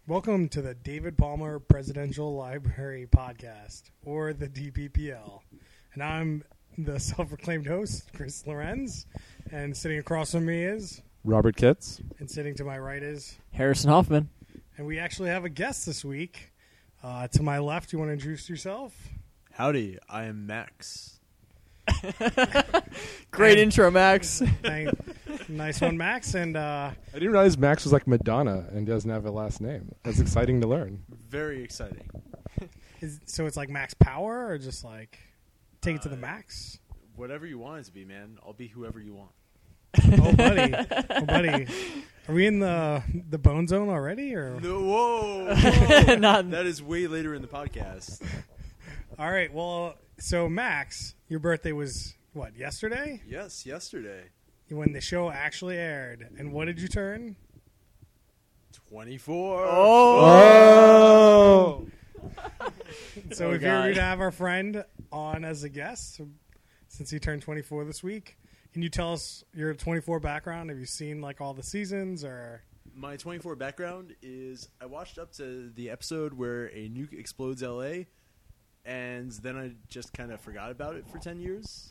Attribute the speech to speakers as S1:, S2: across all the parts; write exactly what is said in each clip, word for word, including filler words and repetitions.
S1: Welcome to the David Palmer Presidential Library Podcast, or the D P P L. And I'm the self-proclaimed host, Chris Lorenz, and sitting across from me is...
S2: Robert Kitts.
S1: And sitting to my right is...
S3: Harrison Hoffman.
S1: And we actually have a guest this week. Uh, to my left, you want to introduce yourself?
S4: Howdy, I am Max.
S3: Great
S1: and,
S3: intro, Max.
S1: Thank, nice one, Max. And uh,
S2: I didn't realize Max was like Madonna and doesn't have a last name. That's exciting to learn.
S4: Very exciting.
S1: is, so it's like Max Power, or just like take uh, it to the max?
S4: Whatever you want it to be, man. I'll be whoever you want.
S1: Oh, buddy. Oh, buddy. Are we in the the bone zone already? Or
S4: no, whoa. whoa.
S3: Not
S4: that is way later in the podcast.
S1: All right. Well, so Max, your birthday was, what, yesterday?
S4: Yes, yesterday.
S1: When the show actually aired. And what did you turn?
S4: twenty-four.
S2: Oh!
S1: oh. So
S3: oh,
S1: if
S3: God.
S1: you're going to have our friend on as a guest, since he turned twenty-four this week, can you tell us your twenty-four background? Have you seen like all the seasons or?
S4: My twenty-four background is I watched up to the episode where a nuke explodes L A, and then I just kind of forgot about it for ten years.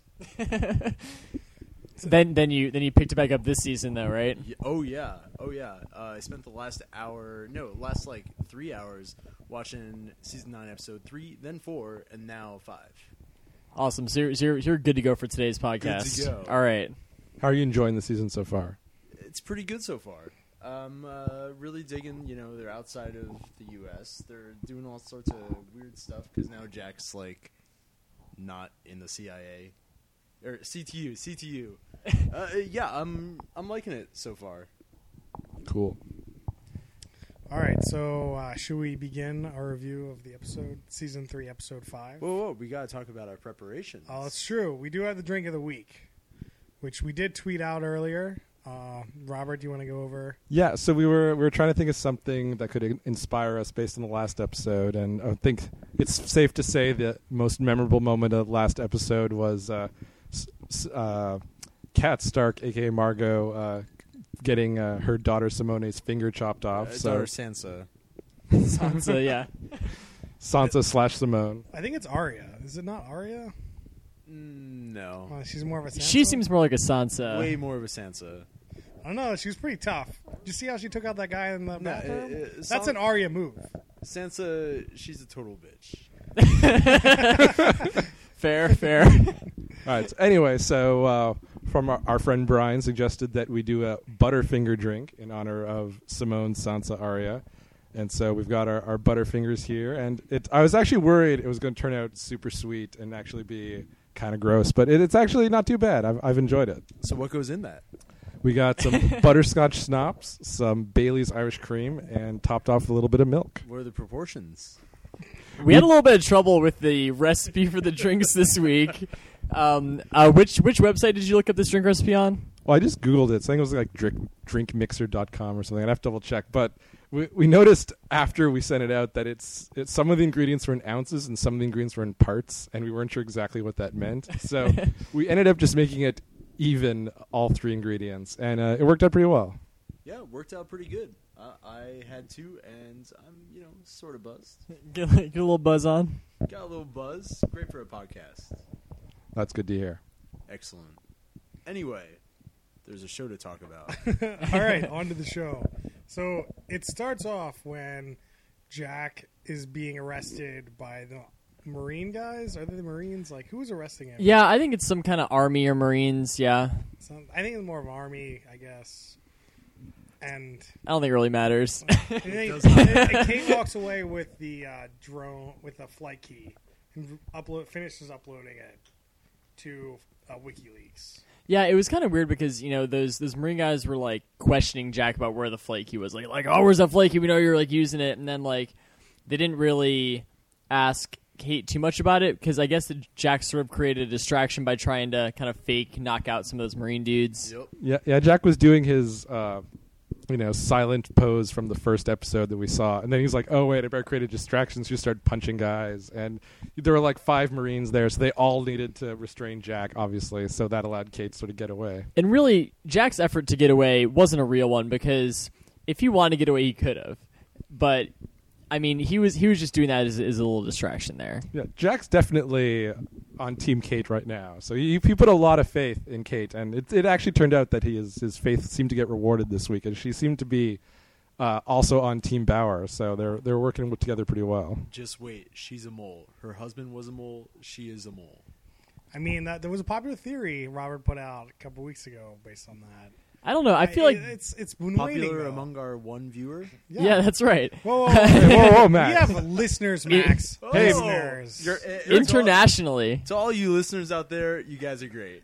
S3: then then you then you picked it back up this season though, right?
S4: Yeah, oh yeah, oh yeah. Uh, I spent the last hour, no, last like three hours watching season nine, episode three, then four, and now five.
S3: Awesome. So you're, so you're you're good to go for today's podcast.
S4: Good to go.
S3: All right.
S2: How are you enjoying the season so far?
S4: It's pretty good so far. Um, uh, really digging. You know, they're outside of the U S. They're doing all sorts of weird stuff because now Jack's like not in the C I A or C T U. C T U. uh, yeah, I'm I'm liking it so far.
S2: Cool.
S1: All right, so uh, should we begin our review of the episode, season three, episode five?
S4: Whoa, whoa, we gotta talk about our preparations.
S1: Oh, it's true. We do have the drink of the week, which we did tweet out earlier. Uh, Robert, do you want to go over?
S2: Yeah, so we were we were trying to think of something that could in- inspire us based on the last episode, and I think it's safe to say the most memorable moment of the last episode was uh, s- uh, Kat Stark, aka Margot, uh, getting uh, her daughter Simone's finger chopped off.
S4: Uh,
S2: so
S4: daughter Sansa.
S3: Sansa, yeah.
S2: Sansa slash Simone.
S1: I think it's Arya. Is it not Arya?
S4: Mm, no.
S1: Uh, she's more of a Sansa?
S3: She seems more like a Sansa.
S4: Way more of a Sansa.
S1: I don't know. She was pretty tough. Did you see how she took out that guy in the
S4: No,
S1: bathroom?
S4: uh, uh,
S1: That's
S4: San-
S1: an Arya move.
S4: Sansa, she's a total bitch.
S3: Fair, fair.
S2: All right. So anyway, so uh, from our, our friend Brian suggested that we do a Butterfinger drink in honor of Simone, Sansa, Arya. And so we've got our, our Butterfingers here. And it, I was actually worried it was going to turn out super sweet and actually be kind of gross. But it, it's actually not too bad. I've, I've enjoyed it.
S4: So what goes in that?
S2: We got some butterscotch schnapps, some Bailey's Irish cream, and topped off with a little bit of milk.
S4: What are the proportions?
S3: We had a little bit of trouble with the recipe for the drinks this week. Um, uh, which which website did you look up this drink recipe on?
S2: Well, I just Googled it. I think it was like drink, drink mixer dot com or something. I'd have to double check. But we, we noticed after we sent it out that it's, it's some of the ingredients were in ounces and some of the ingredients were in parts, and we weren't sure exactly what that meant. So we ended up just making it even, all three ingredients, and uh, it worked out pretty well.
S4: Yeah, it worked out pretty good. Uh, I had two, and I'm, you know, sort of buzzed.
S3: Get, get a little buzz on.
S4: Got a little buzz. Great for a podcast.
S2: That's good to hear.
S4: Excellent. Anyway, there's a show to talk about.
S1: All right, on to the show. So it starts off when Jack is being arrested by the Marine guys. Are they the Marines? Like, who was arresting him?
S3: Yeah, I think it's some kind of Army or Marines, yeah.
S1: Some, I think it's more of Army, I guess. And
S3: I don't think it really matters.
S1: and they, and, and Kate walks away with the uh, drone, with the flight key, and upload finishes uploading it to uh, WikiLeaks.
S3: Yeah, it was kind of weird because, you know, those those Marine guys were, like, questioning Jack about where the flight key was. Like, like oh, where's that flight key? We know you're, like, using it. And then, like, they didn't really ask Kate too much about it because I guess that Jack sort of created a distraction by trying to kind of fake knock out some of those Marine dudes.
S4: Yep.
S2: Yeah, yeah. Jack was doing his, uh, you know, silent pose from the first episode that we saw, and then he's like, "Oh wait, I better create a distraction." So he started punching guys, and there were like five Marines there, so they all needed to restrain Jack, obviously. So that allowed Kate to sort of get away.
S3: And really, Jack's effort to get away wasn't a real one because if he wanted to get away, he could have. but I mean, he was he was just doing that as, as a little distraction there.
S2: Yeah, Jack's definitely on Team Kate right now. So he, he put a lot of faith in Kate, and it, it actually turned out that he is, his faith seemed to get rewarded this week, and she seemed to be uh, also on Team Bauer. So they're they're working with, together pretty well.
S4: Just wait, she's a mole. Her husband was a mole. She is a mole.
S1: I mean, that, there was a popular theory Robert put out a couple weeks ago based on that.
S3: I don't know. I feel like
S1: it's it's been
S4: Popular
S1: waning, though.
S4: among our one viewer.
S1: Yeah,
S3: yeah, that's right.
S1: Whoa, whoa,
S2: Hey,
S1: whoa,
S2: whoa, whoa,
S1: We
S2: Max.
S1: have listeners, Max.
S2: Hey,
S1: listeners.
S4: You're, uh, you're-
S3: Internationally.
S4: To all you listeners out there, you guys are great.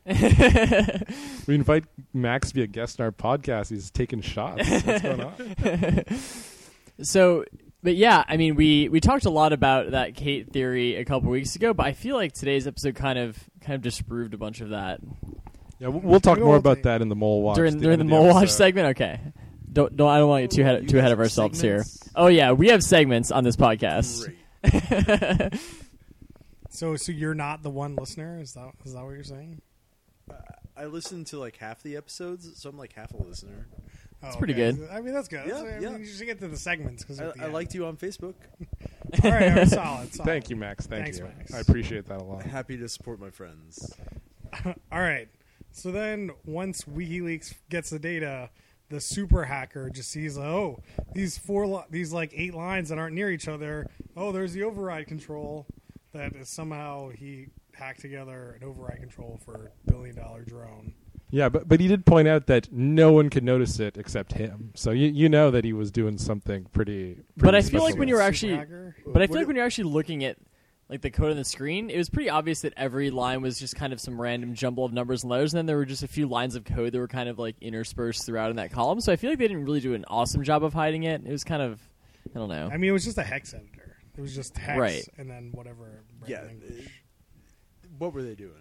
S2: We invite Max to be a guest in our podcast. He's taking shots. What's going on?
S3: So, but yeah, I mean, we, we talked a lot about that Kate theory a couple weeks ago, but I feel like today's episode kind of kind of disproved a bunch of that
S2: Yeah, we'll, we'll talk
S1: We
S2: more
S1: will
S2: about
S1: take-
S2: that in the Mole Watch.
S3: during
S2: at
S3: during the
S2: end of
S3: Mole Watch
S2: episode.
S3: segment. Okay, don't don't I don't want to get too
S4: Oh,
S3: ahead
S4: you
S3: too ahead
S4: guys
S3: of
S4: have
S3: ourselves
S4: segments?
S3: here. Oh yeah, we have segments on this podcast.
S4: Great.
S1: So, so you're not the one listener? Is that is that what you're saying?
S4: I listened to like half the episodes, so I'm like half a listener.
S1: That's
S3: pretty good.
S1: I mean, that's good.
S4: Yeah,
S1: That's- I
S4: yeah.
S1: mean, you should get to the segments because
S4: I, I liked you on Facebook.
S1: All right, all right, solid, solid.
S2: Thank you, Max. Thank
S1: Thanks,
S2: you.
S1: Max.
S2: I appreciate that a lot.
S4: Happy to support my friends.
S1: All right. So then, once WikiLeaks gets the data, the super hacker just sees, oh, these four, li- these like eight lines that aren't near each other. Oh, there's the override control that is somehow he hacked together an override control for a billion dollar drone.
S2: Yeah, but but he did point out that no one could notice it except him. So you you know that he was doing something pretty. pretty
S3: But I feel
S2: special
S3: like when
S2: there.
S3: you're
S1: Super
S3: actually-
S1: hacker?
S3: But I feel
S4: What
S3: like
S4: do-
S3: when you're actually looking at like the code on the screen, it was pretty obvious that every line was just kind of some random jumble of numbers and letters, and then there were just a few lines of code that were kind of like interspersed throughout in that column. So I feel like they didn't really do an awesome job of hiding it. It was kind of, I don't know.
S1: I mean, it was just a hex editor. It was just hex
S3: Right.
S1: and then whatever.
S4: Yeah.
S1: random English.
S4: What were they doing?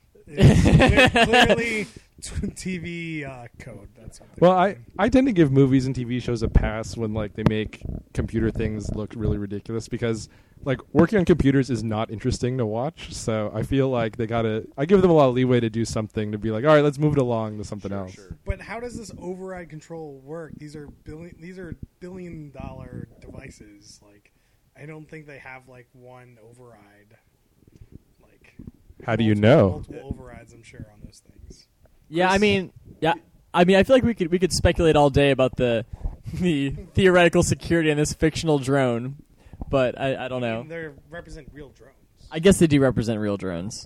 S1: It was clearly t- T V uh, code. That's what they
S2: Well,
S1: were
S2: I,
S1: doing.
S2: I tend to give movies and T V shows a pass when like they make computer things look really ridiculous because like working on computers is not interesting to watch. So I feel like they gotta. I give them a lot of leeway to do something to be like, all right, let's move it along to something
S4: Sure,
S2: else.
S4: sure.
S1: But how does this override control work? These are billion. These are billion dollar devices. Like, I don't think they have like one override. Like,
S2: How do you
S1: multiple-
S2: know?
S1: Multiple overrides, I'm sure, on those things.
S3: Yeah, I mean, yeah, I mean, I feel like we could we could speculate all day about the the theoretical security in this fictional drone, but I, I don't
S1: I
S3: know.
S1: mean, they represent real drones.
S3: I guess they do represent real drones.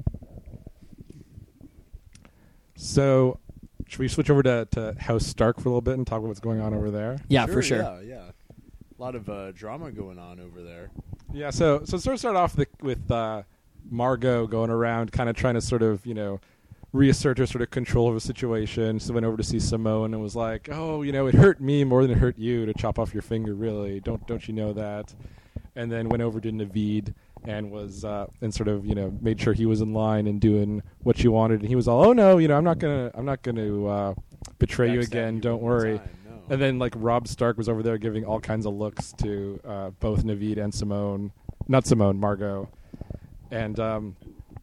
S2: So should we switch over to, to House Stark for a little bit and talk about what's going on over there?
S3: Yeah, for sure.
S4: Yeah, yeah. A lot of uh, drama going on over there.
S2: Yeah, so so sort of start off the, with uh, Margot going around, kind of trying to sort of you know reassert her sort of control of the situation. So went over to see Simone and was like, "Oh, you know, it hurt me more than it hurt you to chop off your finger. Really, don't don't you know that?" And then went over to Naveed and was uh, and sort of you know made sure he was in line and doing what she wanted. And he was all, "Oh no, you know, I'm not gonna I'm not gonna uh, betray you
S4: Backstab
S2: again.
S4: you
S2: Don't
S4: one
S2: worry."
S4: time, no.
S2: And then, like, Rob Stark was over there giving all kinds of looks to uh, both Naveed and Simone. Not Simone, Margot. And, um,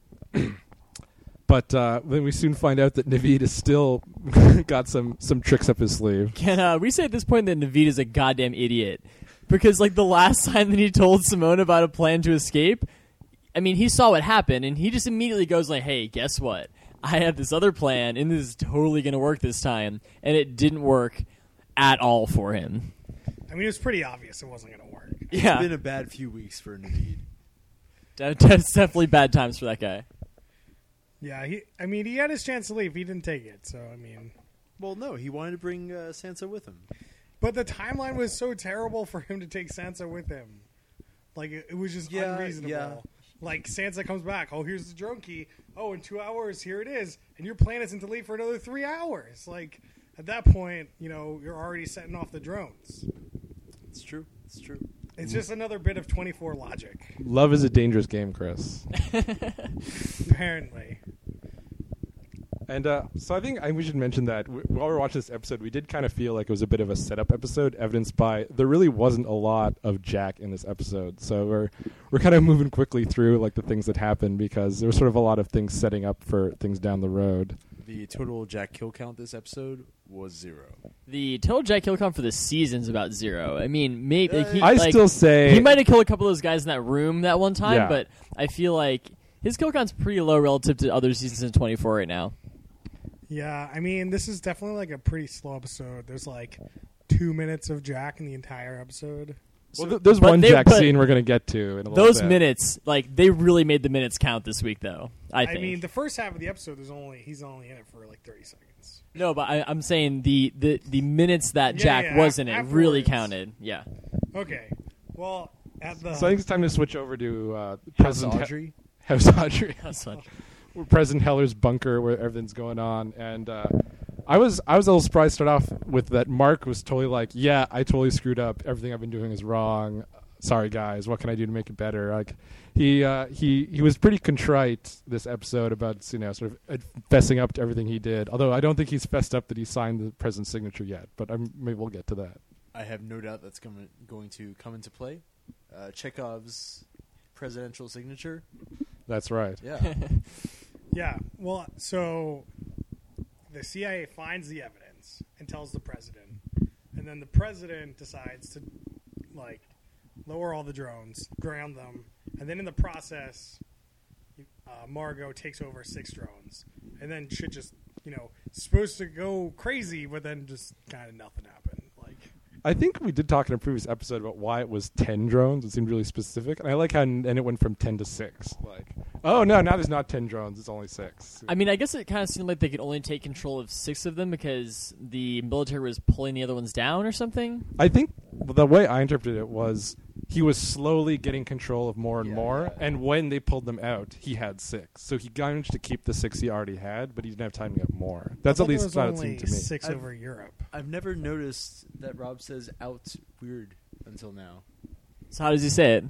S2: but uh, then we soon find out that Naveed is still got some, some tricks up his sleeve.
S3: Can uh, we say at this point that Naveed is a goddamn idiot? Because, like, the last time that he told Simone about a plan to escape, I mean, he saw what happened, and he just immediately goes like, hey, guess what? I have this other plan, and this is totally going to work this time. And it didn't work at all for him.
S1: I mean, it was pretty obvious it wasn't going to work.
S3: Yeah.
S4: It's been a bad few weeks for Naveed.
S3: That's definitely bad times for that guy.
S1: Yeah, he. I mean, he had his chance to leave. He didn't take it. So I mean,
S4: Well, no, he wanted to bring uh, Sansa with him.
S1: but the timeline was so terrible for him to take Sansa with him. Like it, it was just
S4: Yeah,
S1: unreasonable.
S4: yeah.
S1: Like Sansa comes back. Oh, here's the drone key. Oh, in two hours, here it is. And your plan isn't to leave for another three hours. Like at that point, you know, you're already setting off the drones.
S4: It's true. It's true.
S1: It's just another bit of twenty-four logic,
S2: Love is a dangerous game, Chris.
S1: apparently.
S2: And uh, so I think I, we should mention that w- while we were watching this episode, we did kind of feel like it was a bit of a setup episode, evidenced by there really wasn't a lot of Jack in this episode. So we're we're kind of moving quickly through like the things that happened because there was sort of a lot of things setting up for things down the road.
S4: The total Jack kill count this episode was zero.
S3: The total Jack kill count for the season's about zero. I mean, maybe
S4: Uh,
S3: he,
S2: I
S3: like,
S2: still say
S3: he might have killed a couple of those guys in that room that one time,
S2: Yeah.
S3: but I feel like his kill count's pretty low relative to other seasons in twenty-four right now.
S1: Yeah, I mean, this is definitely like a pretty slow episode. There's like two minutes of Jack in the entire episode.
S2: Well, th- there's
S3: But
S2: one
S3: they-
S2: Jack
S3: but
S2: scene we're going to get to in a little
S3: Those
S2: bit.
S3: minutes, like, they really made the minutes count this week, though, I
S1: I,
S3: think.
S1: mean, the first half of the episode, there's only he's only in it for like thirty seconds.
S3: no, but I, I'm saying the, the, the minutes that
S1: Yeah,
S3: Jack
S1: yeah,
S3: was
S1: af-
S3: in it really
S1: afterwards.
S3: counted. Yeah.
S1: Okay, well, at the
S2: So I think it's time to switch over to uh,
S4: House
S2: President He-
S4: Audrey.
S2: House Audrey.
S3: That's fun.
S2: We're President Heller's bunker where everything's going on, and uh, I was I was a little surprised to start off with that. Mark was totally like, "Yeah, I totally screwed up. Everything I've been doing is wrong. Sorry, guys. What can I do to make it better?" Like he uh, he he was pretty contrite this episode about you know sort of fessing up to everything he did. Although I don't think he's fessed up that he signed the president's signature yet. But I'm, maybe we'll get to that.
S4: I have no doubt that's coming, going to come into play. Uh, Chekhov's presidential signature.
S2: That's right.
S4: Yeah.
S1: yeah, well, so the C I A finds the evidence and tells the president, and then the president decides to like lower all the drones, ground them, and then in the process, uh, Margot takes over six drones, and then shit just you know supposed to go crazy, but then just kind of nothing happened. Like,
S2: I think we did talk in a previous episode about why it was ten drones. It seemed really specific, and I like how and it went from ten to six. Like, oh no, now there's not ten drones; it's only six.
S3: I mean, I guess it kind of seemed like they could only take control of six of them because the military was pulling the other ones down or something.
S2: I think the way I interpreted it was he was slowly getting control of more and
S4: Yeah,
S2: more,
S4: yeah.
S2: and when they pulled them out, he had six. So he managed to keep the six he already had, but he didn't have time to get more. That's
S1: I
S2: at
S1: thought there
S2: least
S1: was
S2: how it
S1: only
S2: seemed to me.
S1: six
S4: I've-
S1: over Europe.
S4: I've never noticed that Rob says out weird until now.
S3: So how does he say it?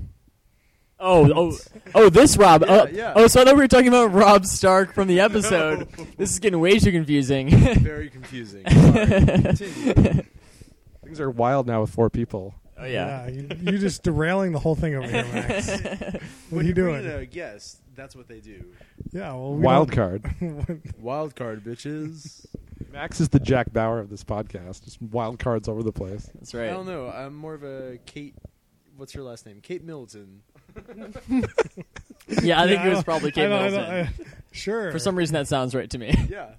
S3: Oh, oh, oh! This Rob.
S4: Yeah,
S3: oh,
S4: yeah.
S3: oh, so I thought we were talking about Rob Stark from the episode. This is getting way too confusing.
S4: Very confusing. Sorry. Continue.
S2: Things are wild now with four people.
S3: Oh yeah.
S1: you, you're just derailing the whole thing over here, Max. What
S4: When
S1: are you
S4: you bring
S1: doing?
S4: in a guest, that's what they do.
S1: Yeah, well, we
S2: Wild
S1: don't-
S2: card.
S4: Wild card, bitches.
S2: Max is the Jack Bauer of this podcast. Just wild cards over the place.
S3: That's
S4: I
S3: right.
S4: don't know. I'm more of a Kate. What's her last name? Kate Middleton.
S3: Yeah, I think
S1: Yeah,
S3: it was
S1: don't-
S3: probably
S1: I
S3: Kate
S1: don't- I
S3: Middleton.
S1: don't- I- sure.
S3: For some reason, that sounds right to me.
S4: Yeah.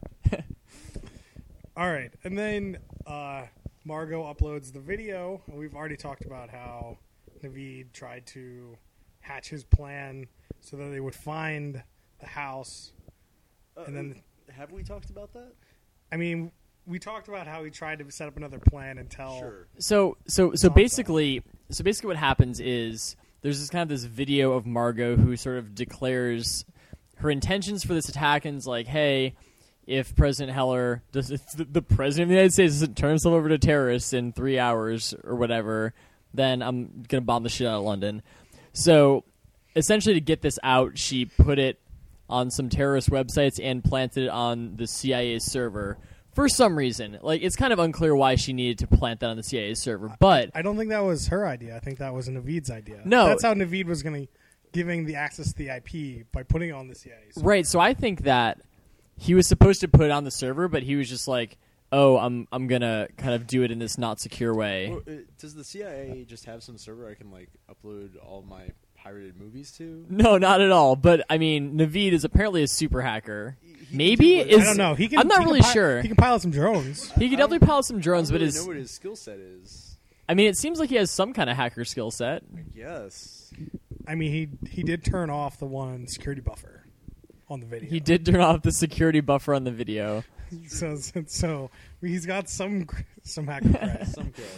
S1: All right, and then uh, Margot uploads the video. And we've already talked about how Naveed tried to hatch his plan so that they would find the house.
S4: Uh,
S1: And then-
S4: have we talked about that?
S1: I mean, we talked about how he tried to set up another plan and tell.
S4: Sure.
S3: So, so, so
S1: Sansa.
S3: basically, so basically, what happens is there's this kind of this video of Margot who sort of declares her intentions for this attack and is like, "Hey, if President Heller, does if the, the president of the United States, doesn't turn himself over to terrorists in three hours or whatever, then I'm gonna bomb the shit out of London." So, essentially, to get this out, she put it on some terrorist websites and planted it on the C I A server. For some reason, like it's kind of unclear why she needed to plant that on the C I A server, but
S1: I don't think that was her idea. I think that was Naveed's idea.
S3: No.
S1: That's how Naveed was going to giving the access to the I P by putting it on the C I A. server.
S3: right. So I think that he was supposed to put it on the server, but he was just like, "Oh, I'm I'm gonna kind of do it in this not secure way."
S4: Well, uh, does the C I A just have some server I can like upload all my pirated movies to?
S3: No, not at all. But I mean, Naveed is apparently a super hacker.
S4: He
S3: Maybe
S4: can do
S3: is
S1: I don't know. He can.
S3: I'm not
S1: he can
S3: really
S1: pi-
S3: sure.
S1: He can pilot some drones.
S3: He could
S4: I
S3: definitely
S4: don't-
S3: pilot some drones,
S4: I don't
S3: but
S4: really
S3: his
S4: know what his skill set is.
S3: I mean, it seems like he has some kind of hacker skill set.
S4: Yes.
S1: I mean, he he did turn off the one security buffer on the video.
S3: He did turn off the security buffer on the video.
S1: So so, so he's got some some hacker cred.
S4: Some kid.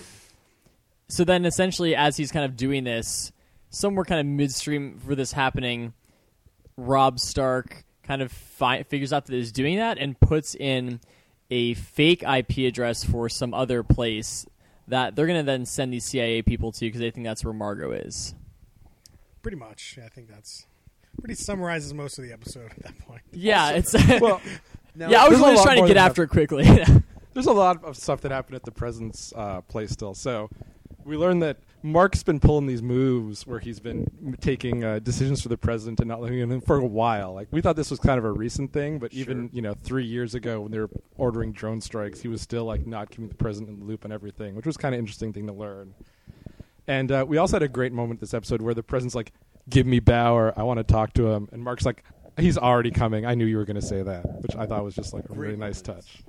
S3: So then, essentially, as he's kind of doing this, somewhere kind of midstream for this happening, Rob Stark kind of fi- figures out that he's doing that and puts in a fake I P address for some other place that they're going to then send these C I A people to because they think that's where Margot is.
S1: Pretty much. I think that's pretty summarizes most of the episode at that point.
S3: Yeah, it's
S2: Well,
S4: Now,
S3: yeah. I was
S2: there's a
S3: really just
S2: lot
S3: trying to
S2: more
S3: get
S2: than
S3: after it quickly.
S2: there's a lot of stuff that happened at the president's uh, place still. So we learned that Mark's been pulling these moves where he's been m- taking uh, decisions for the president and not letting him for a while. Like, we thought this was kind of a recent thing, but even,
S4: Sure.
S2: you know, three years ago when they were ordering drone strikes, he was still, like, not keeping the president in the loop on everything, which was kind of interesting thing to learn. And uh, we also had a great moment this episode where the president's like, give me Bauer, I want to talk to him. And Mark's like, he's already coming. I knew you were going to say that, which I thought was just, like, a
S4: Great
S2: really nice
S4: moments.
S2: touch.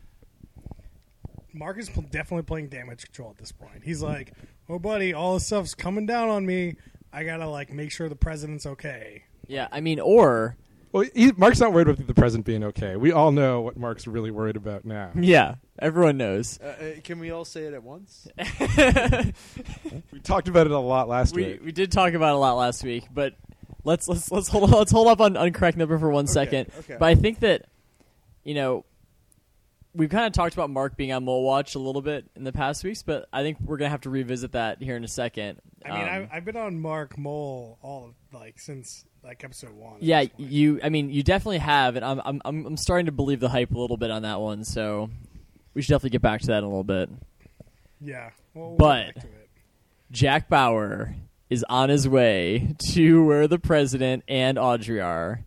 S1: Mark is pl- definitely playing damage control at this point. He's like, "Oh, buddy, all this stuff's coming down on me. I gotta like make sure the president's okay."
S3: Yeah, I mean, or
S2: Well, he, Mark's not worried about the president being okay. We all know what Mark's really worried about now.
S3: yeah, everyone knows.
S4: Uh, uh, can we all say it at once?
S2: We talked about it a lot last
S3: we
S2: week.
S3: we did talk about it a lot last week, but let's let's let's hold let's hold up on, on correct number for one
S4: Okay,
S3: second.
S4: okay.
S3: But I think that you know we've kind of talked about Mark being on Mole Watch a little bit in the past weeks, but I think we're gonna have to revisit that here in a second.
S1: I mean,
S3: Um,
S1: I've, I've been on Mark Mole all like since like episode one. at
S3: yeah,
S1: this point.
S3: you. I mean, you definitely have, and I'm I'm I'm I'm starting to believe the hype a little bit on that one. So we should definitely get back to that in a little bit.
S1: yeah. Well, we'll
S3: But-
S1: get back to it.
S3: Jack Bauer is on his way to where the president and Audrey are.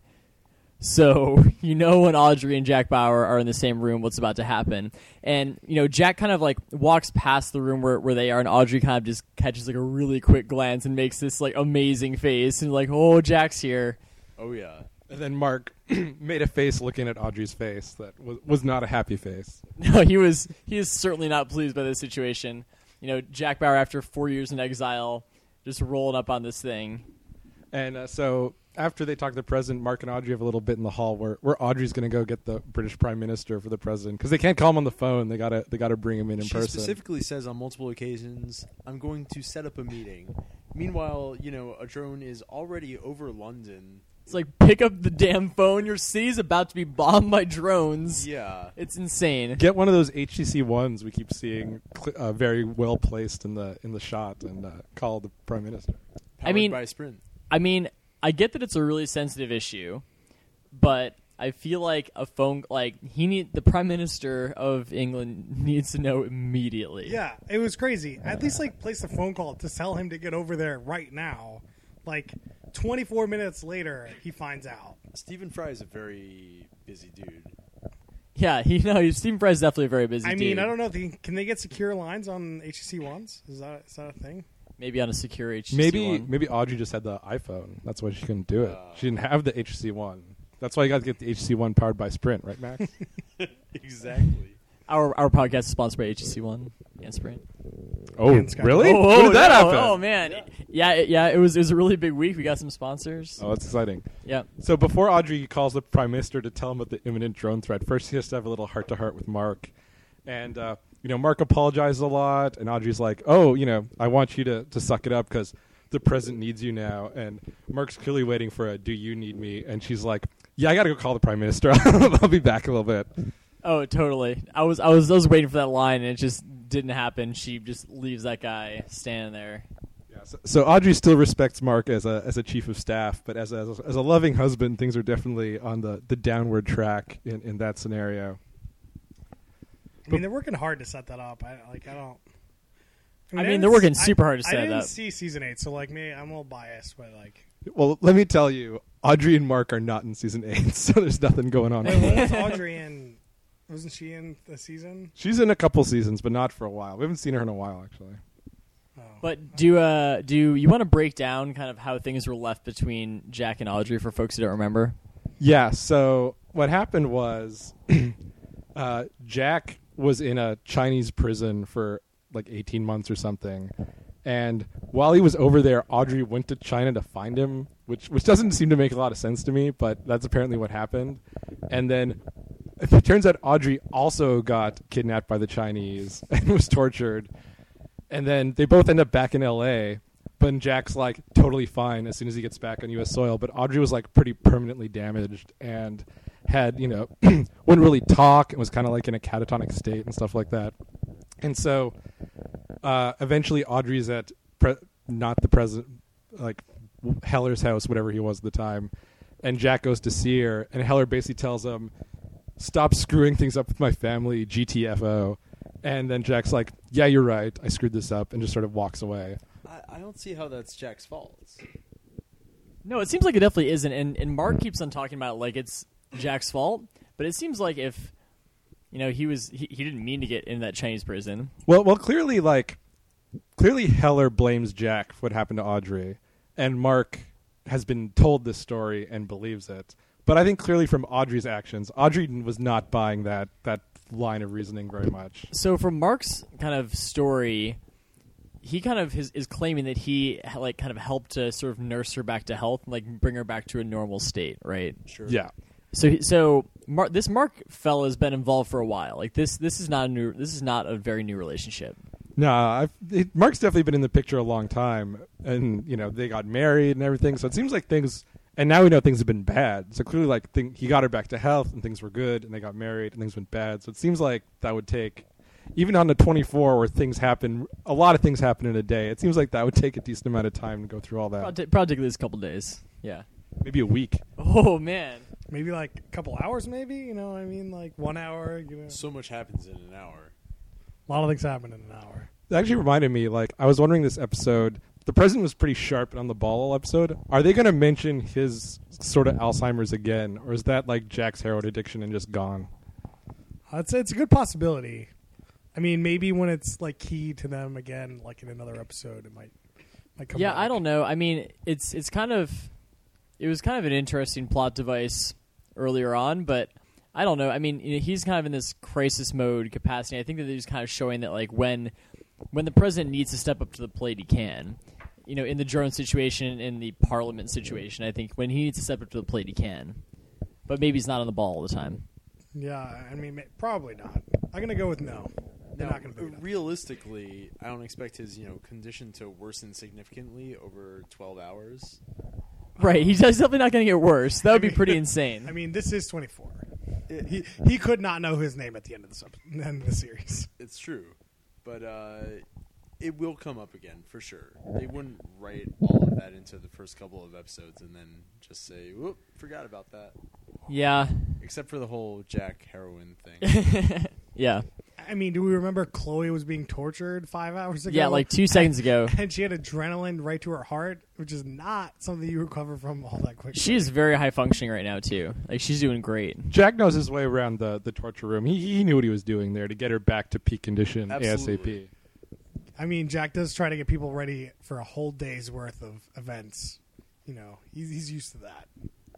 S3: So, you know when Audrey and Jack Bauer are in the same room, what's about to happen. And, you know, Jack kind of, like, walks past the room where, where they are, and Audrey kind of just catches, like, a really quick glance and makes this, like, amazing face. And, like, oh, Jack's here.
S4: Oh yeah.
S2: And then Mark made a face looking at Audrey's face that was, was not a happy face.
S3: No, he was he is certainly not pleased by this situation. You know, Jack Bauer, after four years in exile, just rolling up on this thing.
S2: And uh, so after they talk to the president, Mark and Audrey have a little bit in the hall where, where Audrey's going to go get the British Prime Minister for the president because they can't call him on the phone. They gotta they gotta bring him in in
S4: She
S2: person.
S4: specifically says on multiple occasions, "I'm going to set up a meeting." Meanwhile, you know, a drone is already over London.
S3: It's like, pick up the damn phone. Your city's about to be bombed by drones.
S4: Yeah.
S3: It's insane.
S2: Get one of those H T C ones we keep seeing cl- uh, very well placed in the in the shot and uh, call the Prime Minister.
S3: I mean-
S4: Powered by Sprint.
S3: I mean, I get that it's a really sensitive issue, but I feel like a phone, like, he need the Prime Minister of England needs to know immediately.
S1: Yeah, it was crazy. At least like place a phone call to tell him to get over there right now. Like twenty-four minutes later, he finds out.
S4: Stephen Fry is a very busy dude.
S3: Yeah, he no, Stephen Fry's definitely a very busy
S1: I
S3: dude.
S1: mean, I don't know. If they, can they get secure lines on H T C ones? Is that is that a thing?
S3: Maybe on a secure H T C
S2: Maybe
S3: one.
S2: maybe Audrey just had the iPhone. That's why she couldn't do it.
S4: Uh.
S2: She didn't have the H T C one. That's why you got to get the H T C one powered by Sprint, right, Max?
S4: Exactly.
S3: Our our podcast is sponsored by H T C One and Sprint.
S2: Oh,
S1: And Sky-
S2: really?
S3: Oh,
S2: when
S3: oh,
S2: did that
S3: no.
S2: happen?
S3: Oh man, yeah, it, yeah. It was it was a really big week. We got some sponsors.
S2: Oh, that's exciting.
S3: Yeah,
S2: So before Audrey calls the Prime Minister to tell him about the imminent drone threat, first he has to have a little heart-to-heart with Mark. And, uh, you know, Mark apologizes a lot, and Audrey's like, oh, you know, I want you to, to suck it up because the president needs you now. And Mark's clearly waiting for a do you need me? And she's like, yeah, I got to go call the Prime Minister. I'll be back in a little bit.
S3: Oh, totally. I was I was I was waiting for that line, and it just didn't happen. She just leaves that guy standing there.
S2: Yeah, so, so Audrey still respects Mark as a as a chief of staff, but as a, as a loving husband, things are definitely on the, the downward track in, in that scenario.
S1: I mean, they're working hard to set that up. I like. I don't.
S3: I mean,
S1: didn't
S3: they're working
S1: s-
S3: super
S1: I-
S3: hard to set
S1: I
S3: it
S1: didn't
S3: up.
S1: see season eight, so like me, I'm a little biased, but like,
S2: Well, let me tell you, Audrey and Mark are not in season eight, so there's nothing going on.
S1: wait, what was Audrey in? Wasn't she in the season?
S2: She's in a couple seasons, but not for a while. We haven't seen her in a while, actually.
S1: Oh.
S3: But do uh do you want to break down kind of how things were left between Jack and Audrey for folks who don't remember?
S2: Yeah, so what happened was uh, Jack was in a Chinese prison for like eighteen months or something. And while he was over there, Audrey went to China to find him, which which doesn't seem to make a lot of sense to me, but that's apparently what happened. And then it turns out Audrey also got kidnapped by the Chinese and was tortured. And then they both end up back in L A, but Jack's like totally fine as soon as he gets back on U S soil. But Audrey was like pretty permanently damaged and had, you know, wouldn't really talk and was kind of like in a catatonic state and stuff like that. And so uh, eventually Audrey's at pre- not the president, like Heller's house, whatever he was at the time. And Jack goes to see her, and Heller basically tells him, stop screwing things up with my family, G T F O. And then Jack's like, yeah, you're right. I screwed this up, and just sort of walks away.
S4: I, I don't see how that's Jack's fault.
S3: No, it seems like it definitely isn't. And, and Mark keeps on talking about it like it's Jack's fault. But it seems like if, you know, he was he, he didn't mean to get in that Chinese prison.
S2: Well, well, clearly, like, clearly Heller blames Jack for what happened to Audrey, and Mark has been told this story and believes it. But I think clearly from Audrey's actions, Audrey was not buying that that line of reasoning very much.
S3: So from Mark's kind of story, he kind of is, is claiming that he like kind of helped to sort of nurse her back to health, like bring her back to a normal state, right?
S4: Sure.
S2: Yeah.
S3: So so Mar- this Mark fella has been involved for a while. Like this this is not a new this is not a very new relationship.
S2: No, I've, it, Mark's definitely been in the picture a long time, and you know they got married and everything. So it seems like things, and now we know things have been bad. So clearly, like thing, he got her back to health, and things were good, and they got married, and things went bad. So it seems like that would take, even on the twenty-four, where things happen, a lot of things happen in a day. It seems like that would take a decent amount of time to go through all that.
S3: Probably, probably this couple days. Yeah.
S2: Maybe a week.
S3: Oh man.
S1: Maybe like a couple hours, maybe. You know what I mean? Like one hour. You know,
S4: So much happens in an hour.
S1: a lot of things happen in an hour.
S2: It actually reminded me, like, I was wondering this episode, the president was pretty sharp on the ball all episode. Are they going to mention his sort of Alzheimer's again, or is that like Jack's heroin addiction and just gone?
S1: I'd say it's a good possibility. I mean, maybe when it's like key to them again, like in another episode, it might might come
S3: Yeah,
S1: back.
S3: I don't know. I mean, it's it's kind of it was kind of an interesting plot device earlier on, but I don't know. I mean, you know, he's kind of in this crisis mode capacity. I think that he's kind of showing that like when when the president needs to step up to the plate, he can. You know, in the drone situation, in the parliament situation, I think when he needs to step up to the plate, he can. But maybe he's not on the ball all the time.
S1: Yeah, I mean, ma- probably not. I'm gonna go with no. They're
S4: Now,
S1: not gonna bring it up.
S4: realistically, I don't expect his, you know, condition to worsen significantly over twelve hours.
S3: Right, he's definitely not going to get worse. That would be pretty insane.
S1: I mean, this is twenty-four. He he could not know his name at the end of the sub- end of the series.
S4: It's true, but uh, it will come up again for sure. They wouldn't write all of that into the first couple of episodes and then just say, "Whoop, forgot about that."
S3: Yeah,
S4: Except for the whole Jack heroin thing.
S3: yeah,
S1: I mean, do we remember Chloe was being tortured five hours ago?
S3: yeah. Like two seconds ago,
S1: and she had adrenaline right to her heart, which is not something you recover from all that quickly.
S3: she is very high functioning right now too. Like she's doing great.
S2: Jack knows his way around the, the torture room. He he knew what he was doing there to get her back to peak condition
S4: Absolutely.
S2: ASAP.
S1: I mean, Jack does try to get people ready for a whole day's worth of events. You know, he's, he's used to that.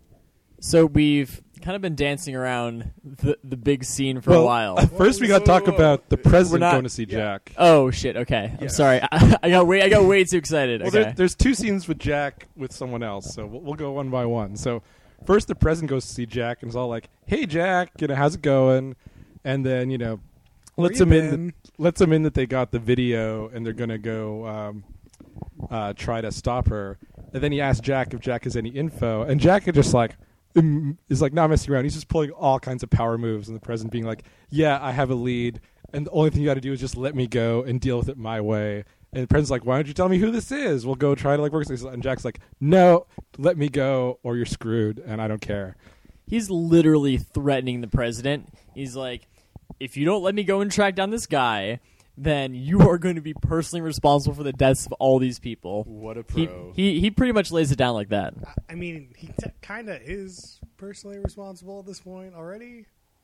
S3: So we've kind of been dancing around the the big scene for
S2: Well,
S3: a while.
S2: uh, first, we got to talk
S4: Whoa, whoa,
S2: about the
S4: whoa.
S2: president
S3: We're not-
S2: going to see
S4: yeah.
S2: Jack.
S3: Oh shit! Okay, I'm
S4: Yes.
S3: sorry. I, I got way I got way too excited.
S2: Well,
S3: okay.
S2: there, there's two scenes with Jack with someone else, so we'll, we'll go one by one. So first, the president goes to see Jack and is all like, "Hey, Jack, you know, how's it going?" And then you know, lets
S1: you
S2: him in.
S1: been?
S2: That, lets him in that they got the video and they're gonna go um, uh, try to stop her. And then he asks Jack if Jack has any info, and Jack is just like. mm, Is like not messing around. He's just pulling all kinds of power moves, and the president being like, "Yeah, I have a lead, and the only thing you got to do is just let me go and deal with it my way." And the president's like, "Why don't you tell me who this is? We'll go try to like work." this." And Jack's like, "No, let me go, or you're screwed, and I don't care."
S3: He's literally threatening the president. He's like, if you don't let me go and track down this guy, then you are going to be personally responsible for the deaths of all these people.
S4: What a
S3: He
S4: pro!
S3: he, he pretty much lays it down like that.
S1: I mean, he t- kind of is personally responsible at this point already.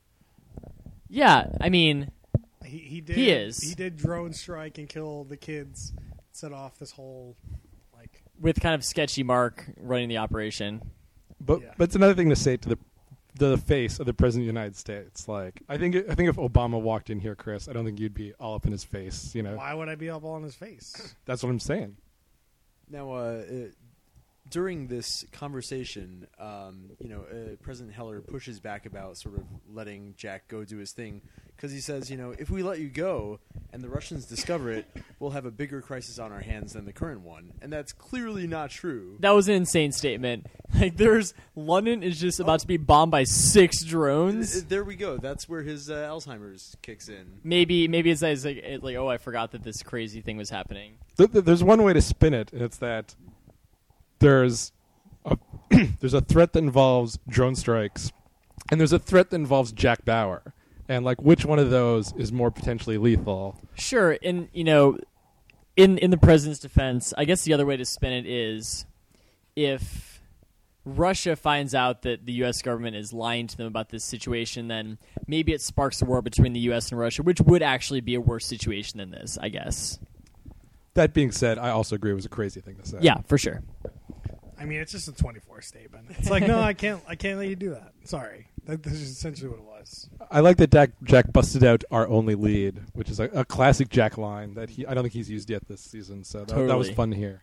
S3: Yeah, I mean,
S1: He he did.
S3: He is.
S1: He did drone strike and kill the kids. Set off this whole like.
S3: with kind of sketchy Mark running the operation.
S2: But
S1: Yeah.
S2: but it's another thing to say to the the face of the president of the United States. Like I think I think if Obama walked in here, Chris, I don't think you'd be all up in his face. You know,
S1: Why would I be up on his face?
S2: that's what I'm saying.
S4: Now, uh, uh, during this conversation, um, you know, uh, President Heller pushes back about sort of letting Jack go do his thing because he says, you know, if we let you go and the Russians discover it, we'll have a bigger crisis on our hands than the current one, and that's clearly not true.
S3: That was an insane statement. Like, there's London is just about to be bombed by six
S4: Uh,
S3: drones.
S4: There we go. That's where his uh, Alzheimer's kicks in.
S3: Maybe maybe it's, it's like it's like oh, I forgot that this crazy thing was happening.
S2: Th- th- There's one way to spin it, and it's that there's a there's a threat that involves drone strikes, and there's a threat that involves Jack Bauer. and like which one of those is more potentially lethal.
S3: Sure, and you know, in in the president's defense, I guess the other way to spin it is if Russia finds out that the U S government is lying to them about this situation, then maybe it sparks a war between the U S and Russia, which would actually be a worse situation than this, I guess.
S2: That being said, I also agree it was a crazy thing to say.
S3: Yeah, for sure.
S1: I mean, it's just a twenty-four statement. It's like, no, I can't, I can't let you do that. Sorry, that, this is essentially what it was.
S2: I like that Jack, Jack busted out our only lead, which is a, a classic Jack line that he I don't think he's used yet this season. So that,
S3: Totally.
S2: that was fun to hear.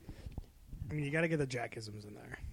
S1: I mean, you got to get the Jackisms in there.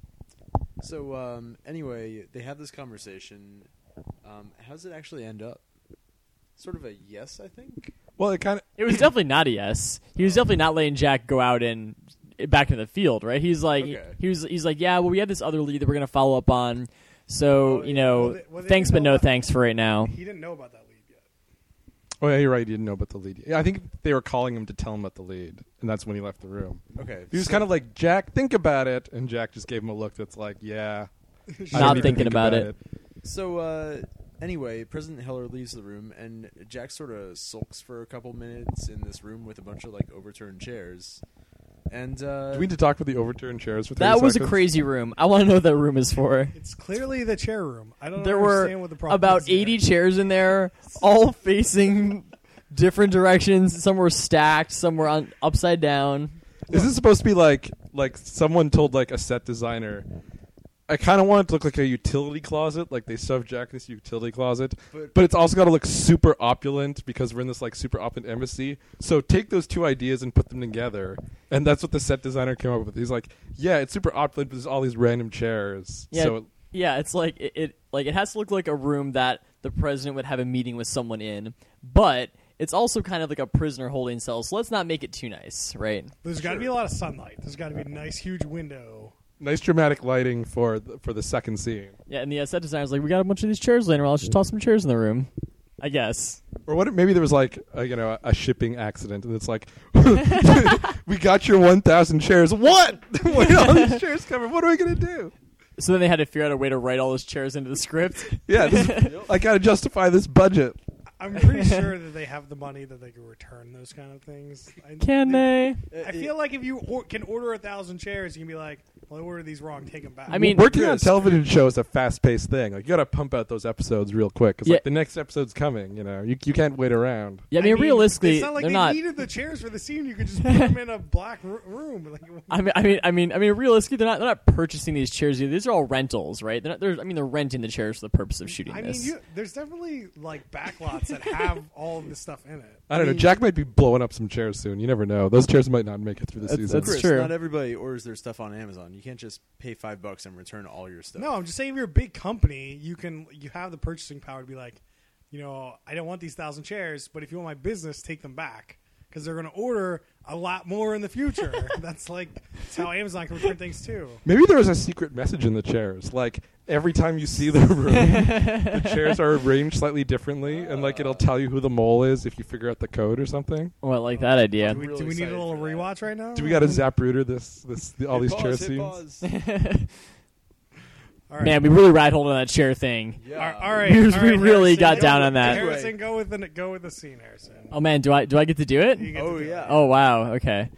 S4: So um, anyway, they have this conversation. Um, how does it actually end up? Sort of a yes, I think.
S2: Well, it kind of
S3: It was definitely not a yes. He was definitely not letting Jack go out and back into the field, right? He's like,
S4: Okay.
S3: he was, he's like, yeah, well, we have this other lead that we're going to follow up on. So,
S1: Oh,
S3: you know,
S1: well, they- well, they
S3: thanks,
S1: didn't
S3: but
S1: know
S3: no
S1: about-
S3: thanks for right now.
S1: He didn't know about that lead yet.
S2: Oh yeah, you're right. You didn't know about the lead. Yeah, I think they were calling him to tell him about the lead, and that's when he left the room.
S4: Okay.
S2: He was
S4: so-
S2: kind of like, Jack, think about it, and Jack just gave him a look that's like, yeah, I don't
S3: Not
S2: need to
S3: thinking
S2: think
S3: about it.
S4: So uh, anyway, President Heller leaves the room, and Jack sort of sulks for a couple minutes in this room with a bunch of like overturned chairs. And uh,
S2: Do we need to talk about the overturned chairs for thirty
S3: That was a
S2: seconds?
S3: crazy room. I want to know what that room is for.
S1: It's clearly the chair room. I don't
S3: There
S1: understand
S3: were
S1: what the problem
S3: about
S1: is here.
S3: eighty chairs in there, all facing different directions. Some were stacked, some were on, upside down.
S2: Is this supposed to be like like someone told like a set designer, I kind of want it to look like a utility closet, like they shoved Jack in this utility closet,
S4: But-
S2: but, it's also got to look super opulent because we're in this like super opulent embassy. So take those two ideas and put them together, and that's what the set designer came up with. He's like, yeah, it's super opulent, but there's all these random chairs.
S3: Yeah,
S2: So
S3: yeah. It's like it, it like it has to look like a room that the president would have a meeting with someone in, but it's also kind of like a prisoner holding cell. So let's not make it too nice, right?
S1: There's got to be a lot of sunlight. There's got to be a nice, huge window.
S2: nice dramatic lighting for the, for the second scene.
S3: Yeah, and the uh, set designer's like, we got a bunch of these chairs laying around. Let's just toss some chairs in the room. I guess.
S2: Or what? If maybe there was like a, you know a shipping accident, and it's like, we got your one thousand chairs. What? Where did all these chairs coming? What are we gonna do?
S3: So then they had to figure out a way to write all those chairs into the script.
S2: Yeah, this, I gotta justify this budget.
S1: I'm pretty sure that they have the money that they can return those kind of things. I,
S3: Can they?
S1: I feel like if you or, can order a thousand chairs, you can be like, well, I ordered these wrong, take them back.
S3: I mean,
S2: working on
S4: Chris.
S2: television show is a fast-paced thing. Like you gotta pump out those episodes real quick because
S3: Yeah.
S2: like the next episode's coming. You know, you you can't wait around.
S3: Yeah, I mean, realistically,
S1: it's not like
S3: they're
S1: they
S3: not.
S1: needed the chairs for the scene. You could just put them in a black r- room. Like,
S3: I mean, I mean, I mean, I mean, realistically, they're not. They're not purchasing these chairs either. These are all rentals, right? They're not. They're, I mean, they're renting the chairs for the purpose of shooting
S1: I mean,
S3: this.
S1: you, there's definitely like backlots that have all of this stuff in it.
S2: I don't
S4: I
S2: know.
S4: mean-
S2: Jack might be blowing up some chairs soon. You never know. Those chairs might not make it through the
S3: That's-
S2: season.
S3: that's
S4: Chris,
S3: true.
S4: not everybody orders their stuff on Amazon. You can't just pay five bucks and return all your stuff.
S1: No, I'm just saying, if you're a big company, you can you have the purchasing power to be like, you know, I don't want these thousand chairs, but if you want my business, take them back because they're going to order a lot more in the future. That's like that's how Amazon can return things too.
S2: Maybe there was a secret message in the chairs. Like every time you see the room, the chairs are arranged slightly differently, and like it'll tell you who the mole is if you figure out the code or something.
S3: Oh, I like that idea.
S1: Do we,
S4: really
S1: do we need a
S4: excited
S1: little
S4: for that.
S1: rewatch right now?
S2: Do we got to Zapruder this this the, all
S4: Hit
S2: these
S4: pause,
S2: chair
S4: hit
S2: scenes?
S4: pause.
S1: All right.
S3: Man, we really ride hold on that chair thing.
S4: Yeah.
S1: All right, all right,
S3: We-
S1: all
S3: we
S1: right,
S3: really
S1: Harrison,
S3: got
S1: go
S3: down
S1: with-
S3: on that.
S1: Harrison, go with the go with the scene, Harrison.
S3: Oh man, do I do I get to do it?
S1: You get
S4: Oh,
S1: to do
S4: yeah.
S1: it.
S3: Oh wow, okay.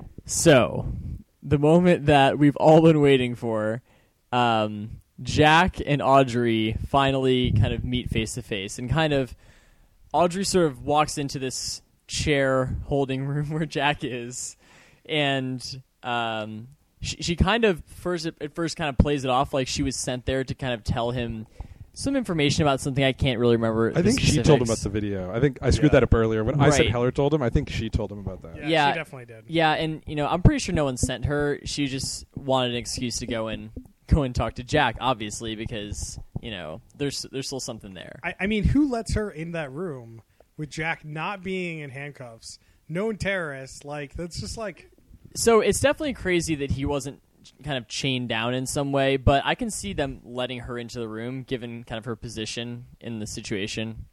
S3: So, the moment that we've all been waiting for, um, Jack and Audrey finally kind of meet face to face, and kind of Audrey sort of walks into this chair holding room where Jack is, and um, she, she kind of first at first kind of plays it off like she was sent there to kind of tell him some information about something I can't really remember.
S2: I
S3: the
S2: think she told him about
S3: specifics.
S2: the video. I think I screwed
S4: Yeah.
S2: that up earlier. When I said
S3: Right.
S2: Heller told him, I think she told him about that.
S1: Yeah,
S3: Yeah.
S1: she definitely did.
S3: Yeah, and you know, I'm pretty sure no one sent her. She just wanted an excuse to go and go and talk to Jack, obviously, because you know there's there's still something there.
S1: I, I mean, who lets her in that room with Jack not being in handcuffs, known terrorist? Like that's just like
S3: So it's definitely crazy that he wasn't kind of chained down in some way, but I can see them letting her into the room, given kind of her position in the situation.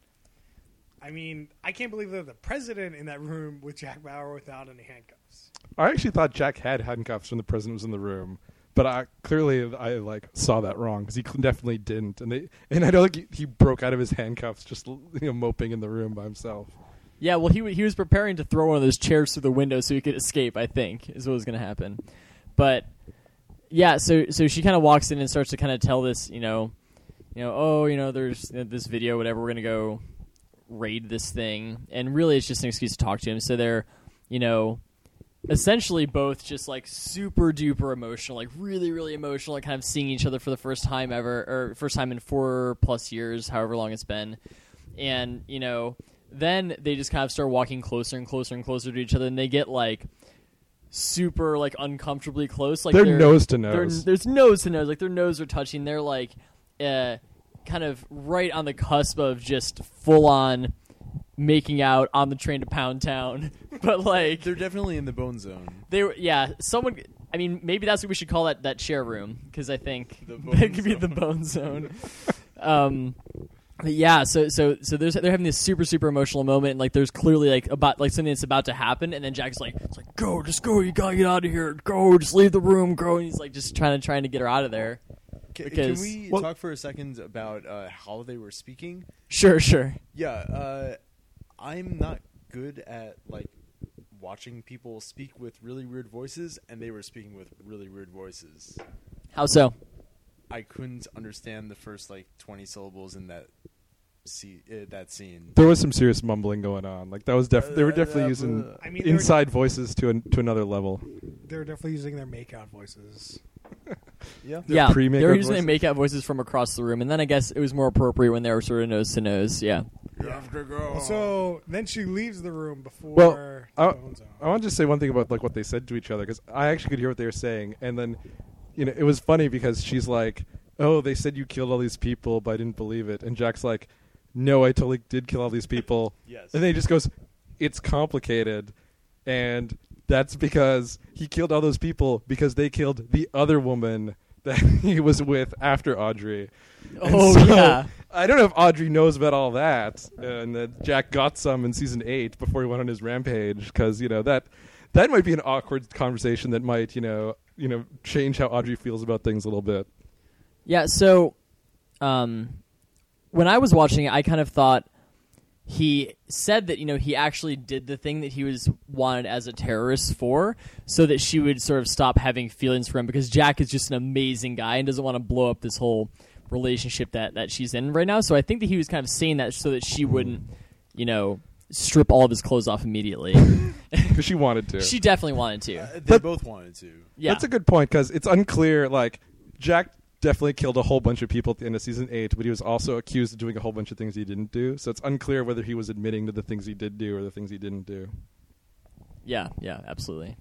S1: I mean, I can't believe they're the president in that room with Jack Bauer without any handcuffs.
S2: I actually thought Jack had handcuffs when the president was in the room, but but I clearly I like saw that wrong because he cl- definitely didn't, and they and I know like he, he broke out of his handcuffs just you know moping in the room by himself.
S3: Yeah, well, he w- he was preparing to throw one of those chairs through the window so he could escape. I think is what was going to happen, but yeah. So so she kind of walks in and starts to kind of tell this, you know, you know, oh, you know, there's you know, this video, whatever. We're gonna go raid this thing, and really, it's just an excuse to talk to him. So they're, you know, essentially both just like super duper emotional, like really really emotional, like kind of seeing each other for the first time ever, or first time in four plus years, however long it's been, and you know. Then they just kind of start walking closer and closer and closer to each other, and they get like super like uncomfortably close. Like
S2: they're,
S3: they're
S2: nose to nose.
S3: There's nose to nose, like their nose are touching. They're like uh, kind of right on the cusp of just full on making out on the train to Pound Town. But like
S4: They're definitely in the bone zone.
S3: they were, yeah. Someone, I mean, maybe that's what we should call that that share room, because I think
S4: The bone
S3: that could be
S4: zone.
S3: the bone zone. um. But yeah, so so so there's they're having this super super emotional moment, and like there's clearly like about like something that's about to happen, and then Jack's like, it's like go, just go, you gotta get out of here, go, just leave the room, go, and he's like just trying to trying to get her out of there.
S4: Can,
S3: Because-
S4: can we
S2: well-
S4: talk for a second about uh, how they were speaking?
S3: Sure, sure.
S4: Yeah, uh, I'm not good at like watching people speak with really weird voices, and they were speaking with really weird voices.
S3: How so?
S4: I couldn't understand the first like twenty syllables in that see uh, that scene.
S2: There was some serious mumbling going on. Like that was def- they were definitely using
S1: I mean, they were-
S2: inside voices to an, to another level.
S1: They're definitely using their makeout voices.
S4: Yeah,
S2: Their
S3: Yeah,
S2: pre-makeout
S3: they were using
S2: voices?
S3: their makeout voices from across the room, and then I guess it was more appropriate when they were sort of nose to nose. Yeah.
S4: you have to go.
S1: So then she leaves the room before
S2: Well,
S1: the
S2: I-
S1: bone zone.
S2: I want to just say one thing about like what they said to each other because I actually could hear what they were saying, and then you know it was funny because she's like, "Oh, they said you killed all these people, but I didn't believe it," and Jack's like, "No, I totally did kill all these people."
S4: Yes.
S2: And then he just goes, "It's complicated," and that's because he killed all those people because they killed the other woman that he was with after Audrey. And
S3: Oh
S2: so,
S3: yeah.
S2: I don't know if Audrey knows about all that, and that Jack got some in season eight before he went on his rampage, because you know that that might be an awkward conversation that might you know you know change how Audrey feels about things a little bit.
S3: Yeah, so um, when I was watching it, I kind of thought he said that, you know, he actually did the thing that he was wanted as a terrorist for, so that she would sort of stop having feelings for him, because Jack is just an amazing guy and doesn't want to blow up this whole relationship that, that she's in right now. So I think that he was kind of saying that so that she wouldn't, you know, strip all of his clothes off immediately.
S2: Because she wanted to.
S3: She definitely wanted to.
S4: Uh, they
S2: But-
S4: both wanted to.
S3: Yeah.
S2: That's a good point, because it's unclear. Like Jack definitely killed a whole bunch of people at the end of season eight, but he was also accused of doing a whole bunch of things he didn't do. So it's unclear whether he was admitting to the things he did do or the things he didn't do.
S3: Yeah, yeah, absolutely.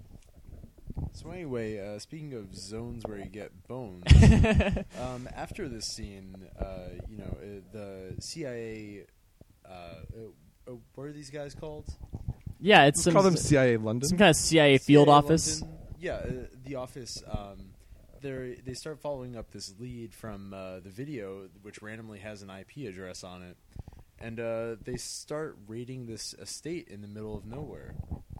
S4: So anyway, uh, speaking of zones where you get bones, um, after this scene, uh, you know, uh, the C I A, uh, uh, uh, what are these guys called?
S3: Yeah, it's
S2: Let's
S3: some,
S2: call them C I A London.
S3: some kind of C I A field
S4: C I A
S3: office.
S4: London. Yeah, uh, the office. Um, they they start following up this lead from uh, the video, which randomly has an I P address on it, and uh, they start raiding this estate in the middle of nowhere.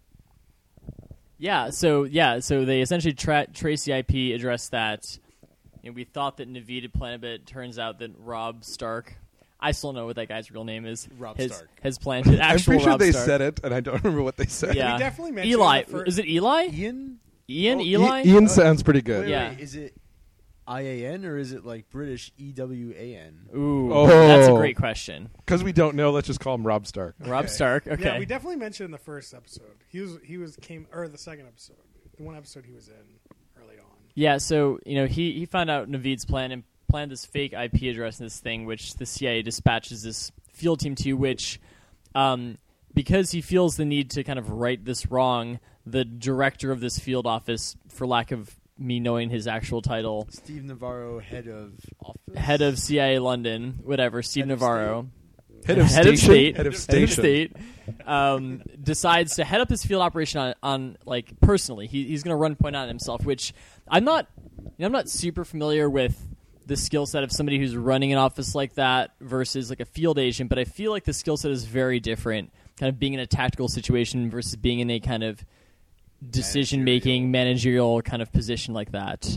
S3: Yeah, so yeah, so they essentially tra- trace the I P address that, you know, we thought that Naveed had planted, but it turns out that Rob Stark, I still know what that guy's real name is,
S4: Rob
S3: has,
S4: Stark.
S3: has planted.
S2: I'm
S3: Actual
S2: pretty sure
S3: Rob
S2: they
S3: Stark.
S2: said it, and I don't remember what they said.
S3: Yeah,
S1: We definitely mentioned
S3: Eli.
S1: in the fir-
S3: Is it Eli?
S4: Ian.
S3: Ian?
S4: Oh,
S2: I-
S3: Eli?
S2: Ian
S4: Uh,
S2: sounds pretty good.
S4: Wait,
S3: Yeah.
S4: wait, is it I A N or is it like British E W A N?
S3: Ooh,
S2: Oh.
S3: that's a great question.
S2: Because we don't know, let's just call him Rob Stark.
S3: Rob Stark. Okay.
S1: Yeah, we definitely mentioned in the first episode. He was he was came or the second episode, the one episode he was in early on.
S3: Yeah, so you know he, he found out Naveed's plan and planned this fake I P address in this thing, which the C I A dispatches this field team to. Which, um, because he feels the need to kind of right this wrong, the director of this field office, for lack of me knowing his actual title,
S4: Steve Navarro, head of office.
S3: head of C I A London, whatever, Steve
S4: Head of
S3: Navarro.
S2: Head of
S3: head of
S2: station?
S3: state,
S2: Head of
S3: head of
S2: station.
S3: state, um, decides to head up his field operation on, on like personally. He, he's going to run point on himself, which I'm not. You know, I'm not super familiar with the skill set of somebody who's running an office like that versus like a field agent, but I feel like the skill set is very different. Kind of being in a tactical situation versus being in a kind of decision making managerial kind of position like that.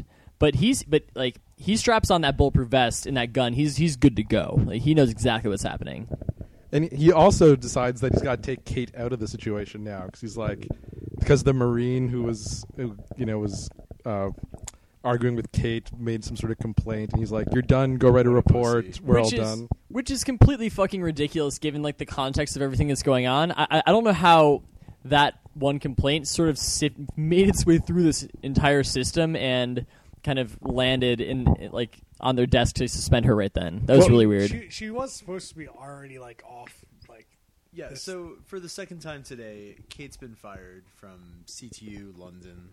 S3: But he's but like he straps on that bulletproof vest and that gun. He's he's good to go. Like, he knows exactly what's happening.
S2: And he also decides that he's got to take Kate out of the situation now because he's like, because the Marine who was, who, you know, was uh, arguing with Kate made some sort of complaint, and he's like, "You're done. Go write a report.
S4: Pussy.
S2: We're
S3: which
S2: all
S3: is,
S2: done."
S3: Which is completely fucking ridiculous given like the context of everything that's going on. I I, I don't know how that one complaint sort of sit, made its way through this entire system and kind of landed in like on their desk to suspend her right then. That was
S2: Well,
S3: really weird.
S1: She, she was supposed to be already like off. Like
S4: Yeah,
S1: this-
S4: so for the second time today, Kate's been fired from C T U London.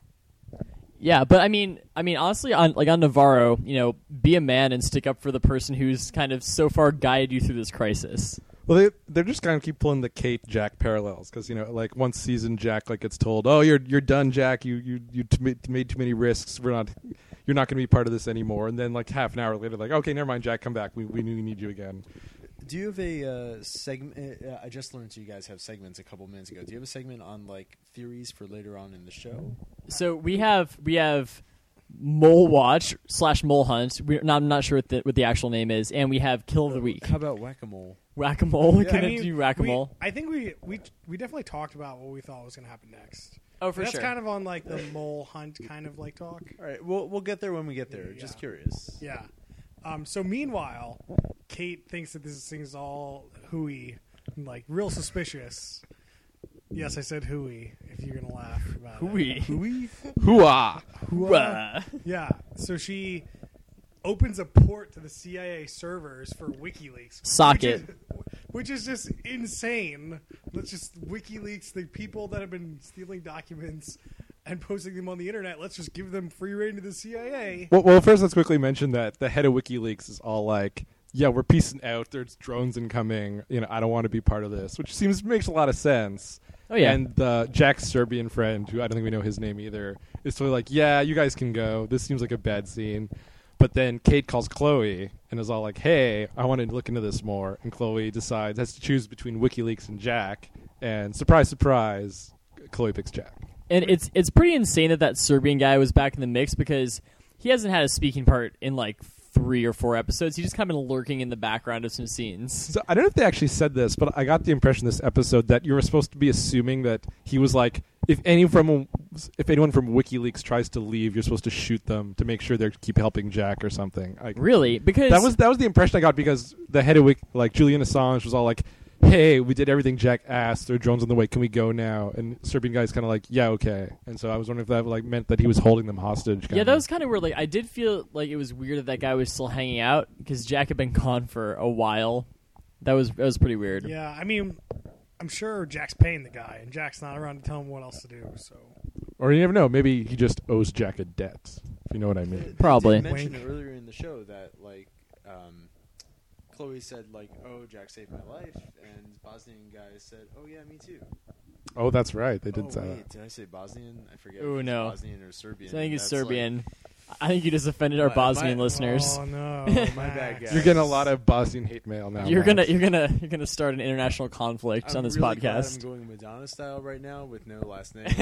S3: Yeah, but I mean, I mean, honestly, on like on Navarro, you know, be a man and stick up for the person who's kind of so far guided you through this crisis.
S2: Well, they they're just kind of keep pulling the Kate Jack parallels because you know, like one season Jack like gets told, "Oh, you're you're done, Jack. You you you t- made too many risks. We're not, you're not going to be part of this anymore." And then like half an hour later, like, "Okay, never mind, Jack, come back. We we need you again."
S4: Do you have a uh, segment? Uh, I just learned you guys have segments a couple minutes ago. Do you have a segment on like theories for later on in the show?
S3: So we have we have Mole Watch slash Mole Hunt. We're not, I'm not sure what the, what the actual name is, and we have Kill of the Week.
S4: How about whack-a-mole?
S3: Whack a mole. We
S1: Yeah,
S3: can
S1: I mean,
S3: do whack a
S1: we-
S3: mole.
S1: I think we we we definitely talked about what we thought was going to happen next.
S3: Oh, for
S1: That's
S3: sure.
S1: kind of on like the mole hunt kind of like talk.
S4: All right, we'll we'll get there when we get there.
S1: Yeah.
S4: Just curious.
S1: Yeah. Um, so meanwhile, Kate thinks that this thing's all hooey, like real suspicious. Yes, I said hooey. If you're gonna laugh about
S3: Hooey.
S1: it. Hooey.
S2: Hooah!
S3: Wah.
S1: Yeah. So she opens a port to the C I A servers for WikiLeaks.
S3: Socket.
S1: Which is, which is just insane. Let's just WikiLeaks, the people that have been stealing documents and posting them on the internet, let's just give them free reign to the C I A.
S2: Well, well, first let's quickly mention that the head of WikiLeaks is all like, "Yeah, we're piecing out. There's drones incoming. You know, I don't want to be part of this," which seems makes a lot of sense.
S3: Oh yeah.
S2: And uh, Jack's Serbian friend, who I don't think we know his name either, is totally like, "Yeah, you guys can go. This seems like a bad scene." But then Kate calls Chloe and is all like, "Hey, I want to look into this more." And Chloe decides has to choose between WikiLeaks and Jack. And surprise, surprise, Chloe picks Jack.
S3: And it's it's pretty insane that that Serbian guy was back in the mix because he hasn't had a speaking part in like three or four episodes. He's just kind of been lurking in the background of some scenes.
S2: So I don't know if they actually said this, but I got the impression this episode that you were supposed to be assuming that he was like, if any from if anyone from WikiLeaks tries to leave, you're supposed to shoot them to make sure they keep helping Jack or something. Like,
S3: Really? Because
S2: that was that was the impression I got because the head of Wik, like Julian Assange was all like, "Hey, we did everything Jack asked. There are drones on the way. Can we go now?" And Serbian guy's kind of like, "Yeah, okay." And so I was wondering if that like meant that he was holding them hostage.
S3: yeah,
S2: kinda.
S3: that was kind of weird. Like I did feel like it was weird that that guy was still hanging out because Jack had been gone for a while. That was that was pretty weird.
S1: Yeah, I mean, I'm sure Jack's paying the guy, and Jack's not around to tell him what else to do. So
S2: Or you never know. Maybe he just owes Jack a debt. If you know what I mean.
S3: Probably.
S4: They did mention
S1: Wink.
S4: earlier in the show that like um, Chloe said like, "Oh, Jack saved my life," and Bosnian guy said, "Oh yeah, me too."
S2: Oh, that's right. They did
S4: oh,
S2: say
S4: wait,
S2: that.
S4: did I say Bosnian? I forget.
S3: Ooh,
S4: if it's
S3: no.
S4: Bosnian or Serbian.
S3: So I think it's
S4: That's, like-
S3: Serbian. I think you just offended our
S4: My-
S3: Bosnian
S4: my-
S3: listeners.
S1: Oh no,
S4: My
S1: Max.
S4: bad, guys.
S2: You're getting a lot of Bosnian hate mail now.
S3: You're
S2: Max.
S3: gonna you're gonna you're gonna start an international conflict
S4: I'm
S3: on this
S4: really glad I'm
S3: podcast.
S4: going Madonna style right now with no last name.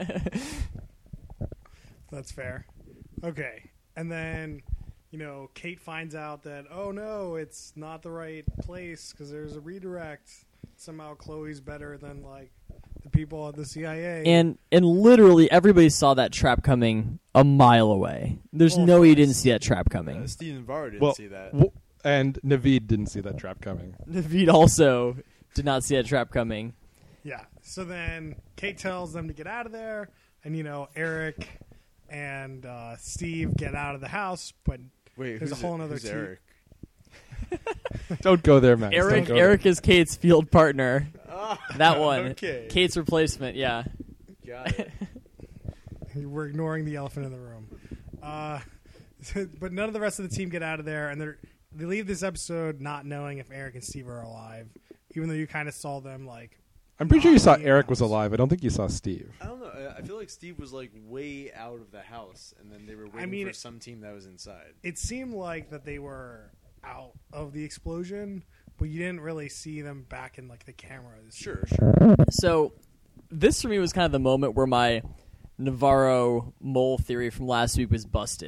S1: That's fair. Okay, and then you know Kate finds out that oh no, it's not the right place because there's a redirect. Somehow Chloe's better than like the people at the C I A.
S3: And and literally everybody saw that trap coming a mile away. There's
S1: Well,
S3: no
S1: of
S3: way you
S1: course.
S3: didn't see that trap coming.
S4: uh, Steve Navarro didn't
S2: Well,
S4: see that.
S2: w- and Naveed didn't see that trap coming.
S3: Naveed also did not see that trap coming.
S1: yeah, so then Kate tells them to get out of there, and you know Eric and uh, Steve get out of the house, but
S4: Wait,
S1: there's a
S4: who's
S1: whole
S4: it-
S1: nother
S4: who's
S1: team.
S4: Eric?
S2: Don't go there, Max.
S3: Eric
S2: Don't go
S3: Eric is Kate's field partner.
S4: Ah,
S3: That one.
S4: Okay,
S3: Kate's replacement, yeah.
S4: got it.
S1: We're ignoring the elephant in the room. Uh, but none of the rest of the team get out of there, and they they leave this episode not knowing if Eric and Steve are alive, even though you kind of saw them like.
S2: I'm pretty sure you saw
S1: Yeah.
S2: Eric was alive. I don't think you saw Steve.
S4: I don't know. I- I feel like Steve was like way out of the house, and then they were waiting
S1: mean,
S4: for
S1: it-
S4: some team that was inside.
S1: It seemed like that they were out of the explosion, but you didn't really see them back in like the cameras.
S4: Sure, sure.
S3: So this for me was kind of the moment where my Navarro mole theory from last week was busted.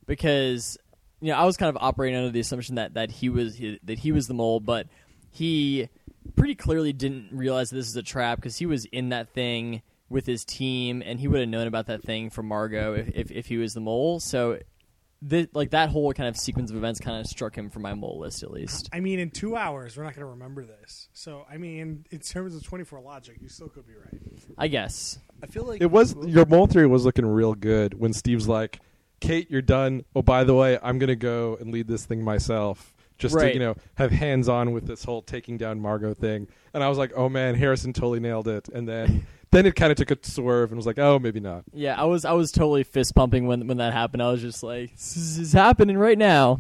S3: because you know I was kind of operating under the assumption that that he was he, that he was the mole, but he pretty clearly didn't realize this is a trap because he was in that thing with his team, and he would have known about that thing from Margot if if, if he was the mole. So. The, like that whole kind of sequence of events kind of struck him from my mole list, at least.
S1: I mean, in two hours, we're not going to remember this. So, I mean, in terms of twenty-four logic, you still could be right.
S3: I guess.
S4: I feel like
S2: It was your mole theory was looking real good when Steve's like, "Kate, you're done. Oh, by the way, I'm gonna go and lead this thing myself, just
S3: Right.
S2: to you know have hands on with this whole taking down Margot thing." And I was like, "Oh man, Harrison totally nailed it." And then then it kind of took a swerve and was like, "Oh, maybe not."
S3: Yeah, I was I was totally fist pumping when when that happened. I was just like, "This is happening right now."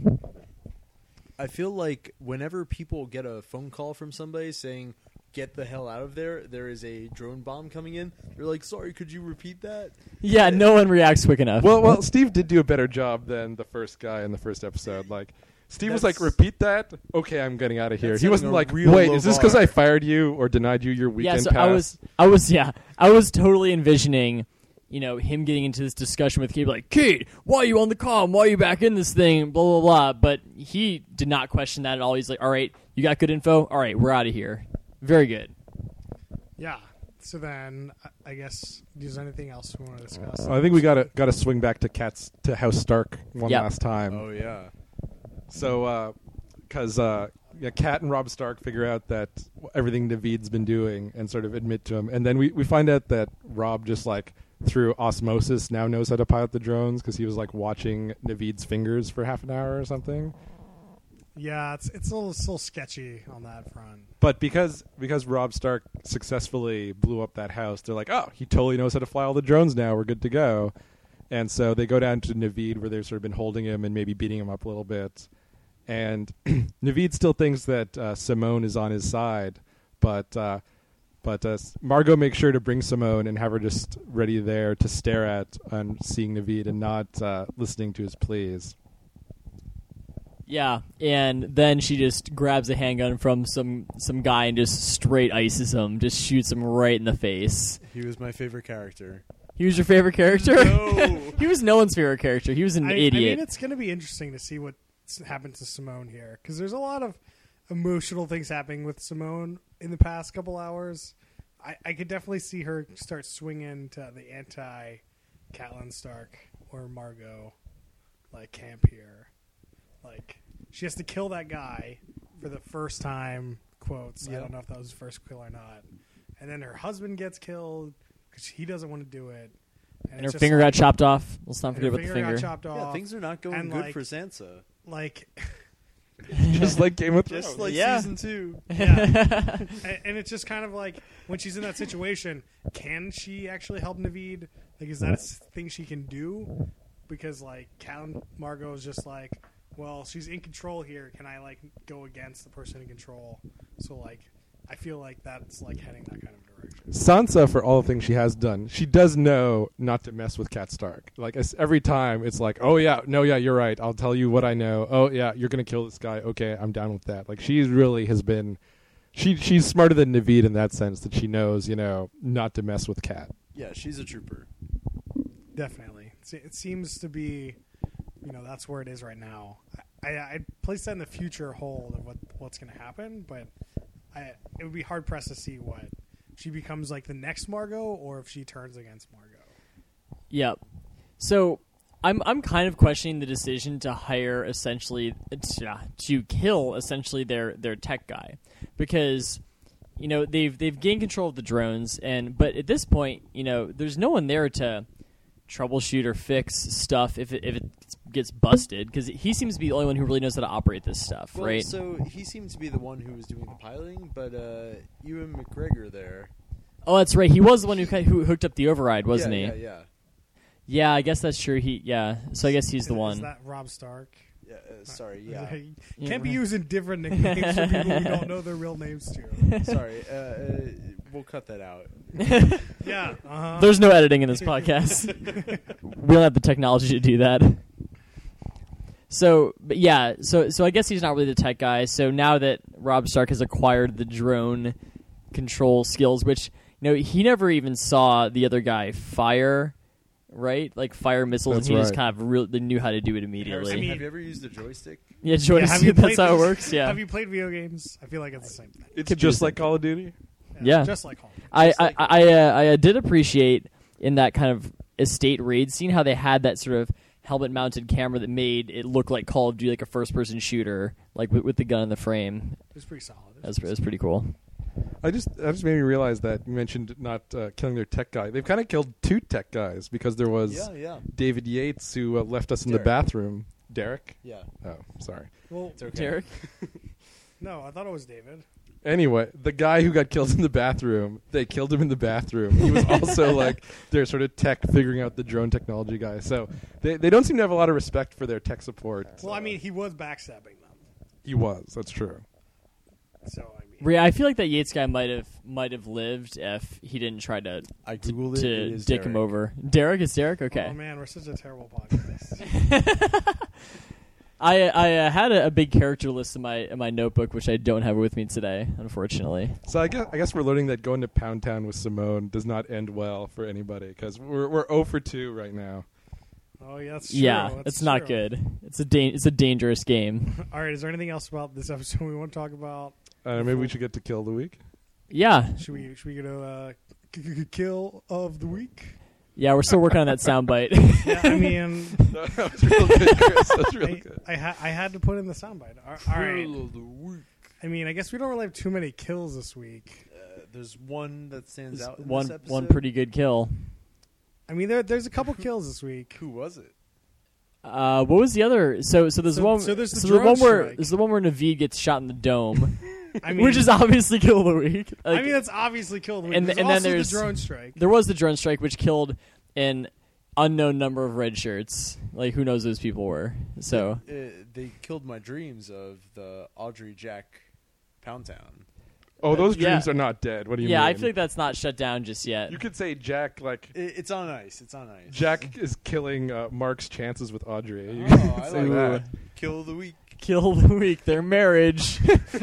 S4: I feel like whenever people get a phone call from somebody saying, "Get the hell out of there," there is a drone bomb coming in. They're like, "Sorry, could you repeat that?"
S3: Yeah, no one reacts quick enough.
S2: Well, well, Steve did do a better job than the first guy in the first episode. Like, Steve was like,
S4: That's-
S2: "Repeat that." Okay, I'm getting out of here.
S4: That's
S2: He wasn't
S4: setting a
S2: like,
S4: real
S2: "Wait,
S4: low
S2: is this because
S4: bar."
S2: I fired you or denied you your
S3: yeah,
S2: weekend
S3: so
S2: pass?"
S3: I was I was yeah I was totally envisioning, you know, him getting into this discussion with Kate, like, "Kate, why are you on the comm? Why are you back in this thing?" Blah blah blah. But he did not question that at all. He's like, "All right, you got good info. All right, we're out of here." Very good.
S1: Yeah. So then, I- I guess, is there anything else we want to discuss?
S2: I think we got to got to swing back to Cat's to House Stark one
S3: Yep.
S2: last time.
S4: Oh yeah.
S2: So, because uh, yeah, Kat and Rob Stark figure out that everything Naveed's been doing and sort of admit to him, and then we, we find out that Rob just like through osmosis now knows how to pilot the drones because he was like watching Naveed's fingers for half an hour or something.
S1: Yeah, it's it's a little, it's a little sketchy on that front.
S2: But because because Rob Stark successfully blew up that house, they're like, oh, he totally knows how to fly all the drones now. We're good to go. And so they go down to Naveed where they've sort of been holding him and maybe beating him up a little bit. And Naveed still thinks that uh, Simone is on his side, but uh, but uh, Margot makes sure to bring Simone and have her just ready there to stare at on seeing Naveed and not uh, listening to his pleas.
S3: Yeah, and then she just grabs a handgun from some some guy and just straight ices him, just shoots him right in the face.
S4: He was my favorite character.
S3: He was your favorite character?
S4: No.
S3: He was no one's favorite character. He was an
S1: I, I
S3: idiot.
S1: mean, it's going to be interesting to see what s- happened to Simone here because there's a lot of emotional things happening with Simone in the past couple hours. I, I could definitely see her start swinging to the anti Catelyn Stark or Margot like camp here. Like she has to kill that guy for the first time. Quotes. I
S4: Yeah.
S1: don't know if that was his first kill or not. And then her husband gets killed because he doesn't want to do it.
S3: and her
S1: it's just
S3: finger
S1: like-
S3: got chopped off. Let's not
S1: and
S3: forget
S1: her
S3: about the
S1: finger
S3: finger.
S1: got chopped off.
S4: Yeah, things are not going
S1: and,
S4: good
S1: like-
S4: for Sansa.
S1: like.
S2: Just like Game of Thrones.
S4: Just like
S3: Yeah.
S4: season two.
S1: Yeah. and, and it's just kind of like when she's in that situation, can she actually help Naveed? Like, is that a s- thing she can do? Because like Count Margot is just like, well, she's in control here. Can I like go against the person in control? So like, I feel like that's like heading that kind of direction.
S2: Sansa, for all the things she has done, she does know not to mess with Cat Stark. Like it's, every time, it's like, oh yeah, no, yeah, you're right. I'll tell you what I know. Oh yeah, you're gonna kill this guy. Okay, I'm down with that. Like she really has been, she she's smarter than Naveed in that sense that she knows, you know, not to mess with Cat.
S4: Yeah, she's a trooper.
S1: Definitely, It's- it seems to be, you know, that's where it is right now. I I place that in the future hold of what what's going to happen, but I it would be hard pressed to see what she becomes like the next Margot or if she turns against Margot.
S3: Yep. So I'm I'm kind of questioning the decision to hire essentially to, to kill essentially their their tech guy because you know they've they've gained control of the drones and but at this point you know there's no one there to troubleshoot or fix stuff if it, if it gets busted because he seems to be the only one who really knows how to operate this stuff,
S4: Well,
S3: right?
S4: so he seemed to be the one who was doing the piloting, but uh, Ewan McGregor there.
S3: Oh, that's right. He was the one who kind of- who hooked up the override, wasn't
S4: yeah,
S3: he?
S4: Yeah, yeah.
S3: Yeah, I guess that's true. He yeah. So I guess he's the
S1: Is-
S3: one.
S1: Is that Rob Stark?
S4: Yeah, uh, sorry, yeah.
S1: You
S3: Yeah,
S1: can't be
S3: right.
S1: using different nicknames for people we don't know their real names to.
S4: sorry, uh, uh, we'll cut that out.
S1: Yeah. Uh-huh.
S3: There's no editing in this podcast. We don't have the technology to do that. So, but yeah, so so I guess he's not really the tech guy. So now that Rob Stark has acquired the drone control skills, which you know he never even saw the other guy fire, right? Like fire missiles,
S2: That's
S3: and he just
S2: right.
S3: kind of really they knew how to do it immediately.
S4: Harrison,
S1: I mean-
S4: have you ever used a joystick?
S3: yeah, joy
S1: Yeah, have you
S3: that's
S1: played
S3: how it
S1: this-
S3: works. Yeah,
S1: Have you played video games? I feel like it's the same thing.
S2: It's
S3: Could be
S2: just
S3: the
S2: like Call of Duty.
S3: Yeah.
S1: Just like home.
S3: I
S1: Just
S3: I
S1: like-
S3: I, uh, I uh, did appreciate in that kind of estate raid scene how they had that sort of helmet mounted camera that made it look like Call of Duty, like a first person shooter, like with, with the gun in the frame.
S1: It was pretty solid. It
S3: That's that's pretty cool.
S2: I just that just made me realize that you mentioned not uh, killing their tech guy. They've kind of killed two tech guys because there was
S4: Yeah, yeah,
S2: David Yates who uh, left us in
S4: Derek.
S2: the bathroom. Derek?
S4: yeah.
S2: Oh, sorry.
S1: Well,
S4: It's okay.
S3: Derek,
S1: no, I thought it was David.
S2: Anyway, the guy who got killed in the bathroom, they killed him in the bathroom. He was also like their sort of tech figuring out the drone technology guy. So they they don't seem to have a lot of respect for their tech support.
S1: Well, I mean, he was backstabbing them.
S2: He was. That's true.
S1: So I mean,
S3: yeah, I feel like that Yates guy might have might have lived if he didn't try to
S4: I
S3: to,
S4: googled it.
S3: to
S4: it is
S3: dick
S4: Derek.
S3: him over. Derek is Derek. Okay.
S1: oh man, we're such a terrible podcast.
S3: I I uh, had a, a big character list in my in my notebook, which I don't have with me today, unfortunately.
S2: So I guess I guess we're learning that going to Pound Town with Simone does not end well for anybody because we're we're zero for two right now.
S1: Oh yeah, that's true.
S3: yeah,
S1: That's
S3: it's not
S1: true.
S3: good. It's a da- it's a dangerous game.
S1: All right, is there anything else about this episode we want to talk about?
S2: Uh, maybe we should get to kill of the week.
S3: Yeah,
S1: Should we should we go to uh, k- k- kill of the week?
S3: yeah, we're still working on that soundbite.
S1: Yeah, I mean,
S2: that was real good, Chris. That was real
S1: I,
S2: good.
S1: I, ha- I had to put in the soundbite. All, all right. I mean, I guess we don't really have too many kills this week.
S4: Uh, there's one that stands
S3: There's
S4: out. In
S3: one
S4: this episode.
S3: one pretty good kill.
S1: I mean, there, there's a couple kills this week.
S4: Who was it?
S3: Uh, what was the other? So so there's
S1: So-
S3: one.
S1: so there's the
S3: the
S1: drone
S3: one where
S1: strike.
S3: there's the one where Naveed gets shot in the dome,
S1: I mean,
S3: which is obviously kill of the week.
S1: I
S3: Like,
S1: mean, that's obviously killed the week.
S3: And-
S1: There's
S3: and then
S1: also
S3: there's-
S1: the drone strike.
S3: there was the drone strike, which killed an unknown number of red shirts. Like who knows who those people were? So
S4: Uh, they killed my dreams of the Audrey Jack Pound Town.
S2: Oh, those
S3: Yeah.
S2: dreams are not dead. What do you
S3: yeah,
S2: mean?
S3: I feel like that's not shut down just yet.
S2: you could say Jack like
S4: It, it's on ice. It's on ice.
S2: Jack is killing uh, Mark's chances with Audrey. You
S4: Oh,
S2: could
S4: I
S2: say
S4: like
S2: that.
S4: Kill of the week.
S3: Kill the week, their marriage.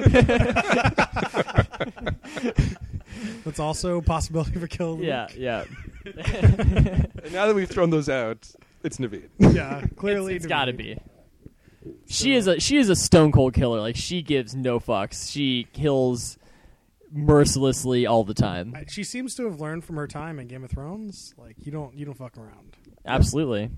S1: That's also a possibility for kill of the
S3: yeah,
S1: week.
S3: yeah.
S2: And now that we've thrown those out, it's Naveed.
S1: Yeah, clearly.
S3: it's
S1: to
S3: got to
S1: me.
S3: be. She is a she is a stone cold killer. Like she gives no fucks. She kills mercilessly all the time.
S1: I- She seems to have learned from her time in Game of Thrones. Like you don't you don't fuck around.
S3: Absolutely.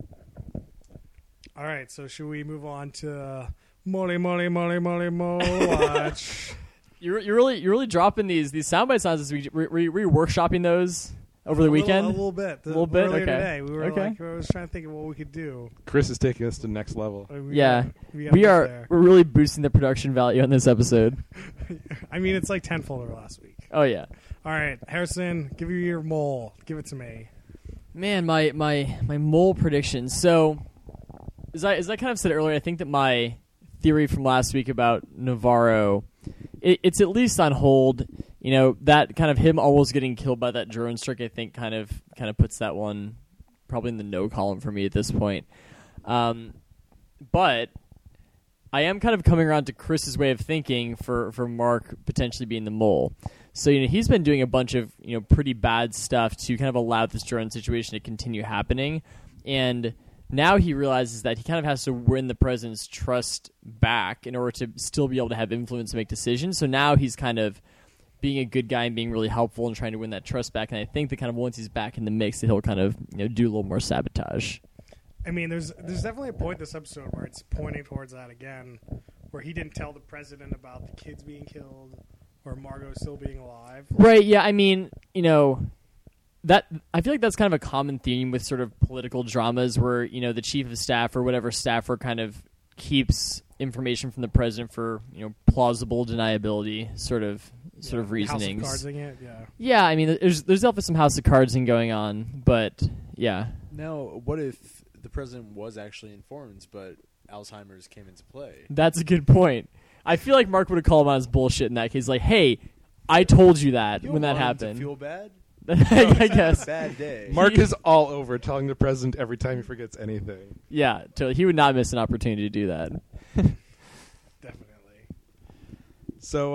S1: All right, so should we move on to uh, Molly, Molly, Molly, Molly, Mo watch?
S3: You're you're really you're really dropping these these soundbite sounds this week. Were, were, you- were you workshopping those over the
S1: A little-
S3: weekend?
S1: a little bit,
S3: A little bit?
S1: Earlier
S3: Okay.
S1: today, we were
S3: Okay.
S1: like, I was trying to think of what we could do.
S2: Chris is taking us to next level.
S1: Uh, We
S3: Yeah.
S1: got- we, got
S3: we
S1: this
S3: are
S1: there.
S3: we're really boosting the production value on this episode.
S1: I mean, it's like tenfold over last week.
S3: Oh yeah.
S1: All right, Harrison, give you your mole. Give it to me.
S3: Man, my my my mole predictions. So, as I as I kind of said earlier, I think that my theory from last week about Navarro, it, it's at least on hold. You know, that kind of him almost getting killed by that drone strike, I think, kind of kind of puts that one probably in the no column for me at this point. Um, but I am kind of coming around to Chris's way of thinking for for Mark potentially being the mole. So, you know, he's been doing a bunch of, you know, pretty bad stuff to kind of allow this drone situation to continue happening. And now he realizes that he kind of has to win the president's trust back in order to still be able to have influence and make decisions. So now he's kind of being a good guy and being really helpful and trying to win that trust back. And I think that kind of once he's back in the mix, that he'll kind of, you know, do a little more sabotage.
S1: I mean, there's there's definitely a point this episode where it's pointing towards that again, where he didn't tell the president about the kids being killed or Margot still being alive.
S3: Right, yeah, I mean, you know, that I feel like that's kind of a common theme with sort of political dramas where, you know, the chief of staff or whatever staffer kind of keeps information from the president for, you know, plausible deniability sort of sort of reasonings.
S1: House of Cardsing it, yeah.
S3: Yeah, I mean, there's there's definitely some House of Cardsing going on, but yeah.
S4: Now, what if the president was actually informed, but Alzheimer's came into play?
S3: That's a good point. I feel like Mark would have called him on his bullshit in that case. Like, hey, I told you that
S4: You
S3: when that
S4: don't want him
S3: happened.
S4: to feel bad?
S3: I guess.
S4: Bad day.
S2: Mark is all over telling the president every time he forgets anything.
S3: Yeah, totally. He would not miss an opportunity to do that.
S1: Definitely.
S2: So uh,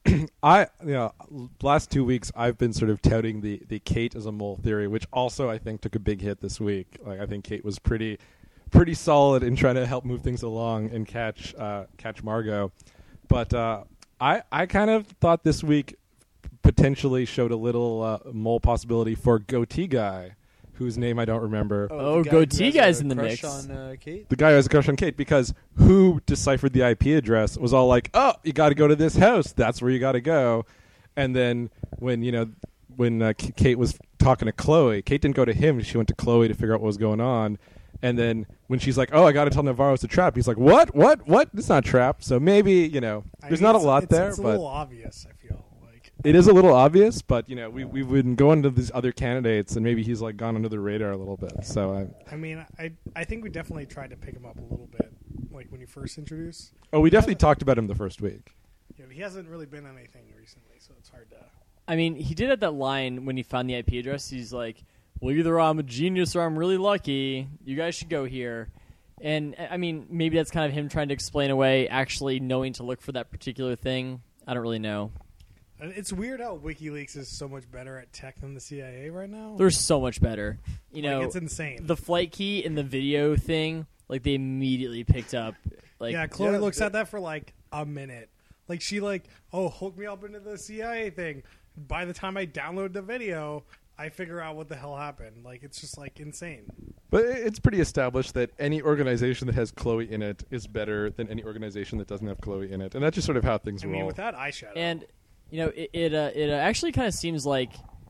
S2: I, you know, last two weeks I've been sort of touting the, the Kate as a mole theory, which also I think took a big hit this week. Like I think Kate was pretty, pretty solid in trying to help move things along and catch uh, catch Margot. But uh, I I kind of thought this week potentially showed a little uh, mole possibility for Goatee Guy, whose name I don't remember.
S3: Oh,
S4: the guy
S3: Goatee
S4: who has
S3: Guy's
S4: a
S3: in the
S4: crush
S3: mix.
S4: on uh, Kate.
S2: The guy who has a crush on Kate, because who deciphered the I P address was all like, oh, you got to go to this house. That's where you got to go. And then when, you know, when uh, K- Kate was talking to Chloe, Kate didn't go to him. She went to Chloe to figure out what was going on. And then when she's like, oh, I got to tell Navarro it's a trap, he's like, what? What? What? It's not a trap. So maybe, you know,
S1: I
S2: there's
S1: mean,
S2: not a
S1: it's-
S2: lot
S1: it's,
S2: there.
S1: It's a
S2: but
S1: little obvious, I feel like.
S2: it is a little obvious, but, you know, we, we've been going to these other candidates, and maybe he's, like, gone under the radar a little bit. So, I,
S1: I mean, I I think we definitely tried to pick him up a little bit, like when you first introduced.
S2: oh, we definitely
S1: hasn't-
S2: talked about him the first week.
S1: You know, he hasn't really been on anything recently, so it's hard to.
S3: I mean, he did have that line when he found the I P address. He's like, well, either I'm a genius or I'm really lucky. You guys should go here. And, I mean, maybe that's kind of him trying to explain away actually knowing to look for that particular thing. I don't really know.
S1: And it's weird how WikiLeaks is so much better at tech than the C I A right now.
S3: They're so much better. You
S1: Like,
S3: know,
S1: it's insane.
S3: the flight key and the video thing, like, they immediately picked up. Like,
S1: yeah, Chloe
S4: yeah,
S1: looks
S4: the-
S1: at that for like a minute. Like she like, oh, hook me up into the C I A thing. By the time I download the video, I figure out what the hell happened. Like it's just like insane.
S2: But i- it's pretty established that any organization that has Chloe in it is better than any organization that doesn't have Chloe in it, and that's just sort of how things
S1: I
S2: roll.
S1: mean, without eyeshadow.
S3: And you know, it it, uh, it uh, actually kind of seems like,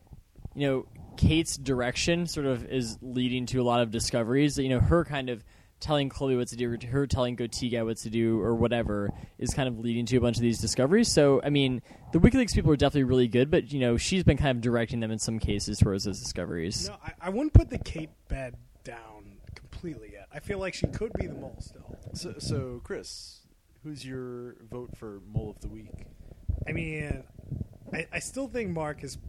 S3: you know, Kate's direction sort of is leading to a lot of discoveries. You know, her kind of telling Chloe what to do, or her telling Goatee Guy what to do, or whatever, is kind of leading to a bunch of these discoveries. So, I mean, the WikiLeaks people are definitely really good, but you know, she's been kind of directing them in some cases towards those discoveries.
S1: no, I, I wouldn't put the Kate bed down completely yet. I feel like she could be the mole still.
S4: So, so Chris, who's your vote for mole of the week?
S1: I mean, I, I still think Mark is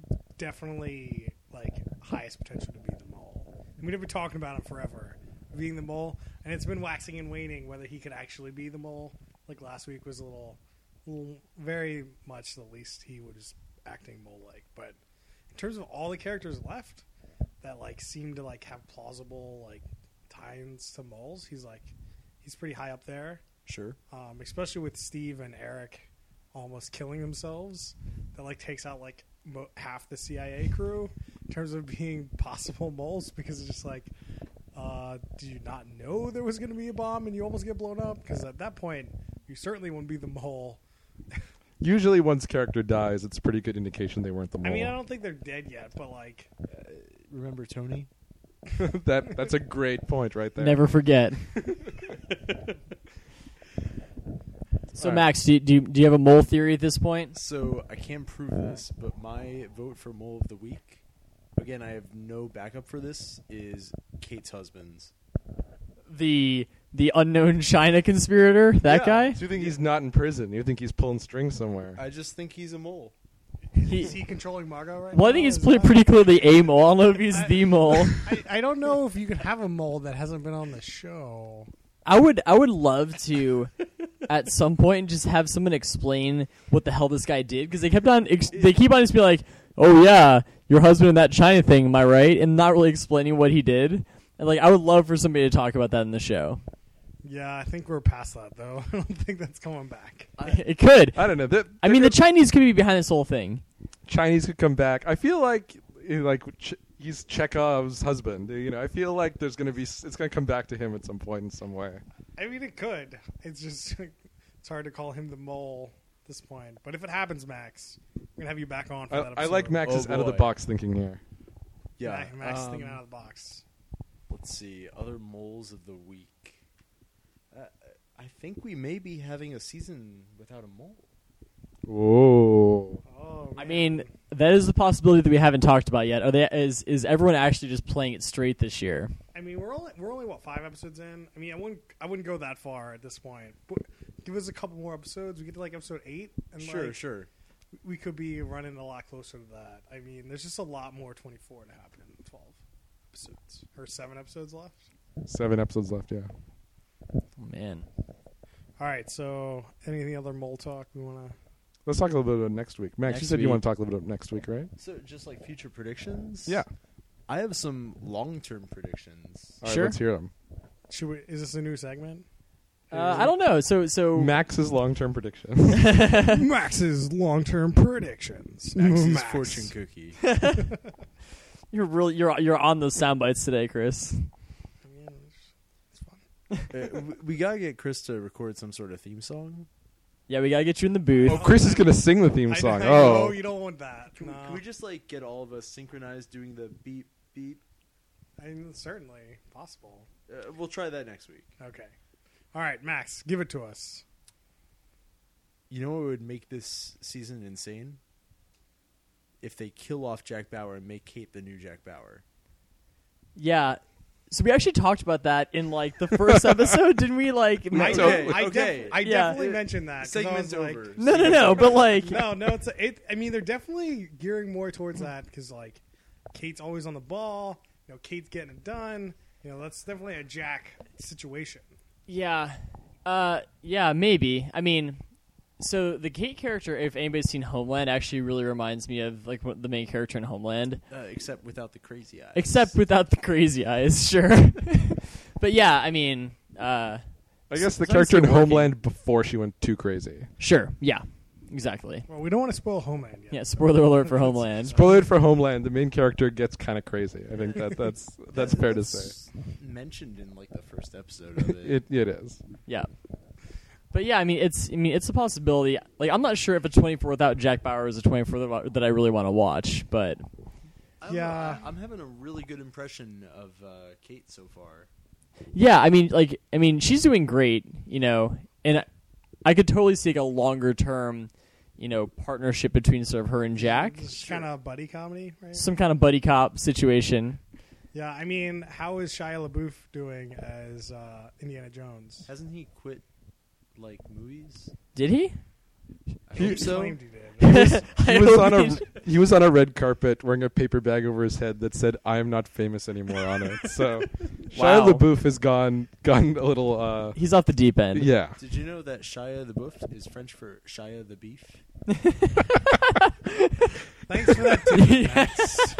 S1: definitely like highest potential to be the mole. I mean, we've been talking about him forever, being the mole, and it's been waxing and waning whether he could actually be the mole. Like last week was a little, little very much the least he was acting mole-like. But in terms of all the characters left that like seem to like have plausible like tie-ins to moles, he's like he's pretty high up there.
S4: Sure.
S1: Um, especially with Steve and Eric almost killing themselves. That like takes out like mo- half the C I A crew in terms of being possible moles, because it's just like, uh, did you not know there was going to be a bomb and you almost get blown up? Because at that point, you certainly wouldn't be the mole.
S2: Usually, once character dies, it's a pretty good indication they weren't the mole.
S1: I mean, I don't think they're dead yet, but like,
S4: Remember Tony?
S2: that that's a great point right there.
S3: Never forget. So,
S2: All right.
S3: Max, do you, do you do you have a mole theory at this point?
S4: So I can't prove this, but my vote for mole of the week, again, I have no backup for this, is Kate's husband's.
S3: The the unknown China conspirator, that
S4: Yeah.
S3: guy.
S2: So you think he's not in prison? You think he's pulling strings somewhere?
S4: I just think he's a mole.
S3: He-
S1: is he controlling Margot right
S3: Well,
S1: now?
S3: I think he's
S1: Is
S3: pretty,
S1: that-
S3: pretty clearly a mole. I don't know if he's
S1: I-
S3: the mole.
S1: I, I don't know if you can have a mole that hasn't been on the show.
S3: I would I would love to at some point just have someone explain what the hell this guy did, because they kept on ex- they keep on just being like, oh yeah, your husband and that China thing, am I right? And not really explaining what he did. And like, I would love for somebody to talk about that in the show.
S1: Yeah, I think we're past that though. I don't think that's coming back.
S3: It could.
S2: I don't know. That,
S3: I mean, the Chinese could be behind this whole thing.
S2: Chinese could come back. I feel like eh, like Ch- he's Chekhov's husband. You know, I feel like there's gonna be s- it's gonna come back to him at some point in some way.
S1: I mean, it could. It's just it's hard to call him the mole at this point. But if it happens, Max, we're gonna have you back on for that
S2: I,
S1: episode.
S2: I like Max's
S4: Oh,
S2: out of the
S4: boy.
S2: box thinking here.
S4: Yeah.
S1: Ma- Max is
S4: um,
S1: thinking out of the box.
S4: Let's see. Other moles of the week. Uh, I think we may be having a season without a mole.
S2: Whoa.
S1: Oh,
S3: I
S1: man.
S3: mean, that is the possibility that we haven't talked about yet. Are they is is everyone actually just playing it straight this year?
S1: I mean, we're only we're only what five episodes in. I mean, I wouldn't I wouldn't go that far at this point. But give us a couple more episodes. We get to like episode eight, and
S4: Sure,
S1: like,
S4: sure.
S1: we could be running a lot closer to that. I mean, there's just a lot more twenty-four to happen in twelve episodes or seven episodes left.
S2: Seven episodes left. Yeah.
S3: Oh, man.
S1: All right. So, anything other mole talk we want to?
S2: Let's talk a little bit about next week. Max,
S3: Next
S2: you said you
S3: week.
S2: want to talk a little bit about next week, right?
S4: So just like future predictions.
S2: Yeah.
S4: I have some long-term predictions.
S2: All right,
S3: Sure.
S2: let's hear them.
S1: Should we, is this a new segment?
S3: Uh, I don't know. So so
S2: Max's long-term predictions.
S1: Max's long-term predictions.
S4: Max's
S1: Max.
S4: fortune cookie.
S3: you're really you're you're on those sound bites today, Chris.
S1: I mean, it's fun.
S4: Uh, we- we gotta get Chris to record some sort of theme song.
S3: Yeah, we gotta get you in the booth.
S2: Oh, Chris is going to sing the theme
S1: I
S2: song.
S1: know,
S2: Oh.
S1: you don't want that.
S4: Can,
S1: no.
S4: we, can we just like get all of us synchronized doing the beep beep?
S1: I mean, certainly possible.
S4: Uh, we'll try that next week.
S1: Okay. All right, Max, give it to us.
S4: You know what would make this season insane? If they kill off Jack Bauer and make Kate the new Jack Bauer.
S3: Yeah. So we actually talked about that in like the first episode, didn't we? Like,
S1: I,
S3: Max-
S4: Okay,
S1: def- I,
S4: okay.
S1: def- I
S3: Yeah.
S1: definitely mentioned that. 'cause I
S4: Segment's
S1: was like-
S4: over.
S3: no, no, no. But like,
S1: no, no. It's a, it. I mean, they're definitely gearing more towards that because like Kate's always on the ball. You know, Kate's getting it done. You know, that's definitely a Jack situation.
S3: yeah, uh, yeah, maybe. I mean, so the Kate character, if anybody's seen Homeland, actually really reminds me of like what the main character in Homeland,
S4: Uh, except without the crazy eyes.
S3: except without the crazy eyes. Sure. But yeah, I mean, uh,
S2: I guess the
S3: As long as
S2: character in
S3: they're working.
S2: Homeland before she went too crazy.
S3: sure. Yeah, exactly.
S1: Well, we don't want to spoil Homeland yet.
S3: Yeah. Spoiler alert for Homeland.
S2: Spoiler alert for Homeland, the main character gets kind of crazy. I think that that's that's fair to say.
S4: Mentioned in like the first episode of it.
S2: It it is.
S3: Yeah. But yeah, I mean, it's I mean, it's a possibility. Like, I'm not sure if a twenty-four without Jack Bauer is a twenty-four that that I really want to watch, but
S4: I don't
S1: Yeah.
S4: know, I- I'm having a really good impression of uh, Kate so far.
S3: yeah, I mean, like, I mean, she's doing great, you know, and I, I could totally see like a longer term, you know, partnership between sort of her and Jack,
S1: It's kind of buddy comedy, right?
S3: some kind of buddy cop situation.
S1: Yeah, I mean, how is Shia LaBeouf doing as uh, Indiana Jones?
S4: Hasn't he quit like movies?
S3: Did he?
S4: I
S2: He-
S4: hope so.
S1: Claimed he did.
S3: I
S2: He was
S3: hope
S2: on a
S3: he-
S2: he was on a red carpet wearing a paper bag over his head that said "I am not famous anymore" on it. So
S3: Wow.
S2: Shia LaBeouf has gone gone a little. Uh,
S3: He's off the deep end.
S2: yeah.
S4: Did you know that Shia the Boof is French for Shia the Beef?
S1: Thanks for that tip, Max.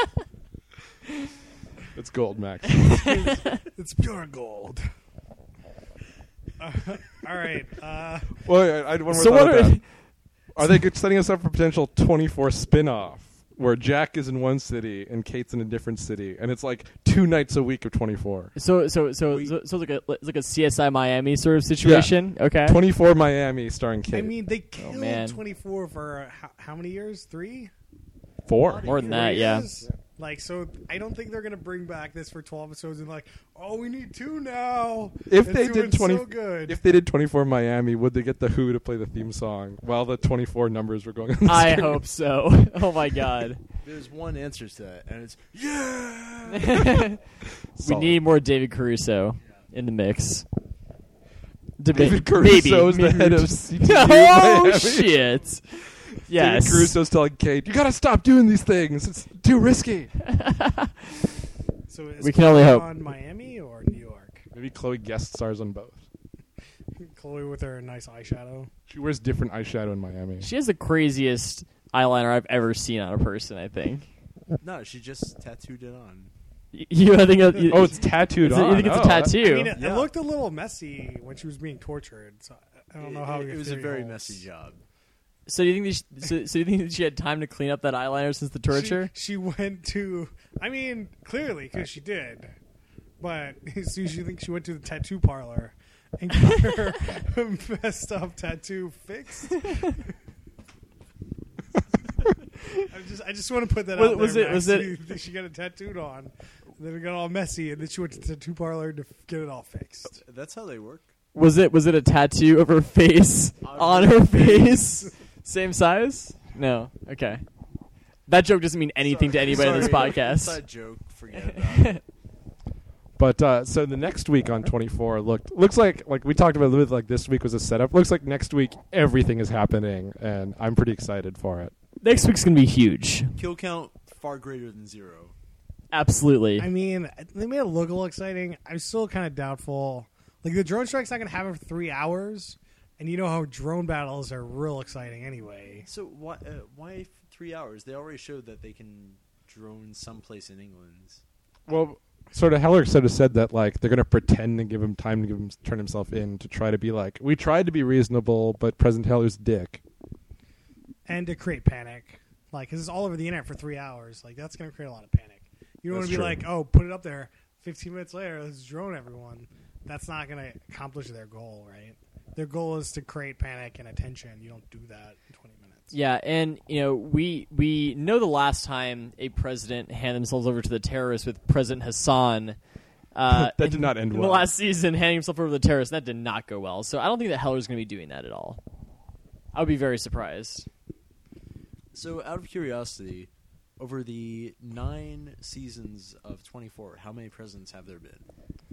S2: It's gold, Max.
S1: It's pure gold. Uh, all right. Uh,
S2: Well, I, I had one more
S3: So
S2: thought
S3: what
S2: about
S3: are
S2: that. Are they good- setting us up for potential twenty-four spin-off where Jack is in one city and Kate's in a different city, and it's like two nights a week of twenty-four.
S3: so so so
S4: We-
S3: so, so it's like a it's like a C S I Miami sort of situation. Okay.
S2: twenty-four Miami starring Kate.
S1: I mean, they killed
S3: man.
S1: twenty-four for uh, how, how many years? Three?
S2: Four.
S3: More than
S1: Four
S3: that, yeah.
S1: years? Like, so I don't think they're going to bring back this for twelve episodes and like, oh, we need two now.
S2: If
S1: It's
S2: they
S1: doing
S2: did twenty,
S1: so good.
S2: if they did twenty-four Miami, would they get the Who to play the theme song while the twenty-four numbers were going on? The
S3: I
S2: screen?
S3: hope so. Oh my god.
S4: There's one answer to that, and it's yeah.
S3: We
S2: Solid.
S3: need more David Caruso in the mix. Deba-
S2: David Caruso is the
S3: maybe.
S2: head of C T U
S3: Oh
S2: Miami.
S3: shit! Yes.
S2: David Caruso's telling Kate, "You gotta stop doing these things. It's too risky."
S1: So is
S3: We can only
S1: Chloe
S3: hope.
S1: on Miami or New York?
S2: Maybe Chloe guest stars on both.
S1: Chloe with her nice eyeshadow.
S2: She wears different eyeshadow in Miami.
S3: She has the craziest eyeliner I've ever seen on a person. I think.
S4: No, she just tattooed it on.
S3: Y- You, I think. it-
S2: Oh, it's tattooed
S3: it's a-
S2: on.
S3: You think it's
S2: Oh,
S3: a tattoo?
S1: I mean, it,
S4: Yeah.
S1: it looked a little messy when she was being tortured. So I don't know how
S4: it,
S1: your
S4: it was a
S1: theory
S4: very
S1: holds.
S4: messy job.
S3: So do you think? They sh- so, so do you think she had time to clean up that eyeliner since the torture?
S1: She, she went to. I mean, clearly because she did, but so you think she went to the tattoo parlor and got her messed up tattoo fixed? I just, I just want to put that
S3: Was-
S1: out
S3: was
S1: there.
S3: it- was
S1: Max.
S3: it-
S1: You think she got it tattooed on? Then it got all messy, and then she went to the tattoo parlor to get it all fixed.
S4: That's how they work.
S3: Was it? Was it a tattoo of her face on her face? Same size? No. Okay. That joke doesn't mean anything to
S4: Sorry.
S3: anybody on this
S4: Sorry.
S3: podcast.
S4: Inside joke. Forget about it.
S2: But uh, so the next week on twenty-four looked looks like like we talked about a little bit like this week was a setup. Looks like next week everything is happening, and I'm pretty excited for it.
S3: Next week's gonna be huge.
S4: Kill count far greater than zero.
S3: Absolutely.
S1: I mean, they made it look a little exciting. I'm still kind of doubtful. Like the drone strike's not going to happen for three hours, And you know how drone battles are real exciting anyway.
S4: So why uh, why three hours? They already showed that they can drone someplace in England.
S2: Well, sort of Heller sort of said that like they're going to pretend to give him time to give him turn himself in to try to be like, we tried to be reasonable, but President Heller's a dick.
S1: And to create panic. Like, because it's all over the internet for three hours. Like, that's going to create a lot of panic. You don't want
S2: That's
S1: to be
S2: true.
S1: like, oh, put it up there. fifteen minutes later, let's drone everyone. That's not going to accomplish their goal, right? Their goal is to create panic and attention. You don't do that in twenty minutes.
S3: Yeah, and you know we we know the last time a president handed themselves over to the terrorists with President Hassan. Uh,
S2: That did not end
S3: in
S2: well.
S3: the last season, handing himself over to the terrorists, that did not go well. So I don't think that Heller's going to be doing that at all. I would be very surprised.
S4: So, out of curiosity, over the nine seasons of twenty-four, how many presidents have there been?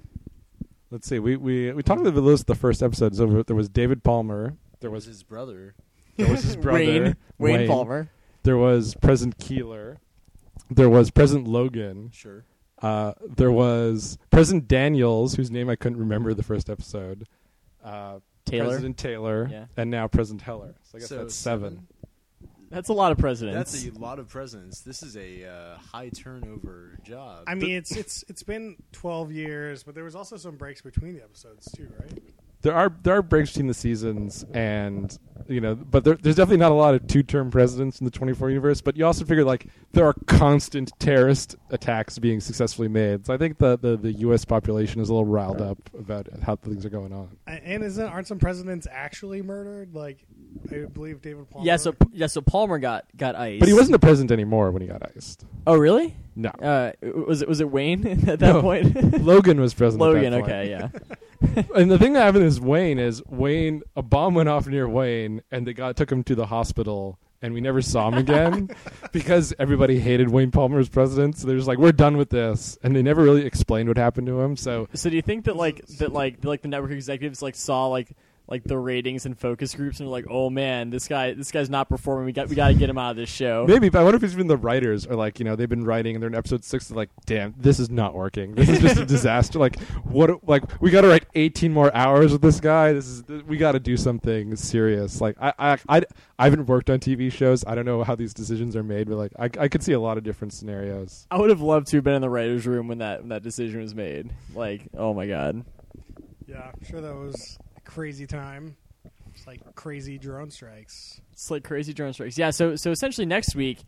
S2: Let's see. We we we talked about this the first episode. So there was David Palmer. There
S4: was
S2: was
S4: his brother.
S2: there was his brother
S3: Wayne, Wayne Palmer.
S2: There was President Keeler. There was President Logan.
S4: Sure.
S2: Uh, there was President Daniels, whose name I couldn't remember the first episode. Uh,
S3: Taylor.
S2: President Taylor,
S3: Yeah.
S2: and now President Heller. So I guess
S4: So
S2: that's seven.
S4: seven.
S3: That's a lot of presidents.
S4: That's a lot of presidents. This is a uh, high turnover job.
S1: I mean, it's it's it's been twelve years, but there was also some breaks between the episodes, too, right?
S2: There are there are breaks between the seasons, and you know, but there, there's definitely not a lot of two-term presidents in the twenty-four universe. But you also figure like there are constant terrorist attacks being successfully made. So I think the, the, the U S population is a little riled up about how things are going on.
S1: And isn't aren't some presidents actually murdered? Like, I believe David Palmer.
S3: yeah, so yeah, so Palmer got got iced.
S2: But he wasn't the president anymore when he got iced.
S3: Oh, really?
S2: No,
S3: Uh, was it was it Wayne at that
S2: No.
S3: point?
S2: Logan was president.
S3: Logan.
S2: At that point.
S3: Okay, yeah.
S2: And the thing that happened is Wayne is Wayne. A bomb went off near Wayne, and they got took him to the hospital, and we never saw him again because everybody hated Wayne Palmer as president. So they're just like, we're done with this, and they never really explained what happened to him. So
S3: So do you think that like that like like the network executives like saw like like the ratings and focus groups and were like, oh man, this guy this guy's not performing. We got we got to get him out of this show.
S2: maybe, but I wonder if it's even the writers are like, you know, they've been writing and they're in episode six. They're like, damn, this is not working. This is just a disaster. Like, what? Like, we got to write eighteen more hours with this guy. This is we got to do something serious. Like, I, I, I, I haven't worked on T V shows. I don't know how these decisions are made, but like, I, I could see a lot of different scenarios.
S3: I would have loved to have been in the writers' room when that when that decision was made. Like, oh my god.
S1: Yeah, I'm sure that was a crazy time. It's like crazy drone strikes.
S3: It's like crazy drone strikes. Yeah, so so essentially next week,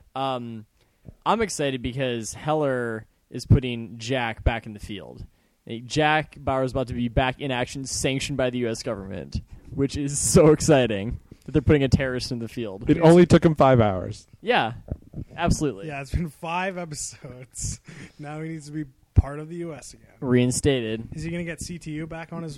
S3: um, I'm excited because Heller is putting Jack back in the field. Hey, Jack Bauer is about to be back in action, sanctioned by the U S government, which is so exciting that they're putting a terrorist in the field.
S2: It only took him five hours.
S3: Yeah, absolutely.
S1: Yeah, it's been five episodes. Now he needs to be part of the U S again.
S3: Reinstated.
S1: Is he going to get C T U back on his...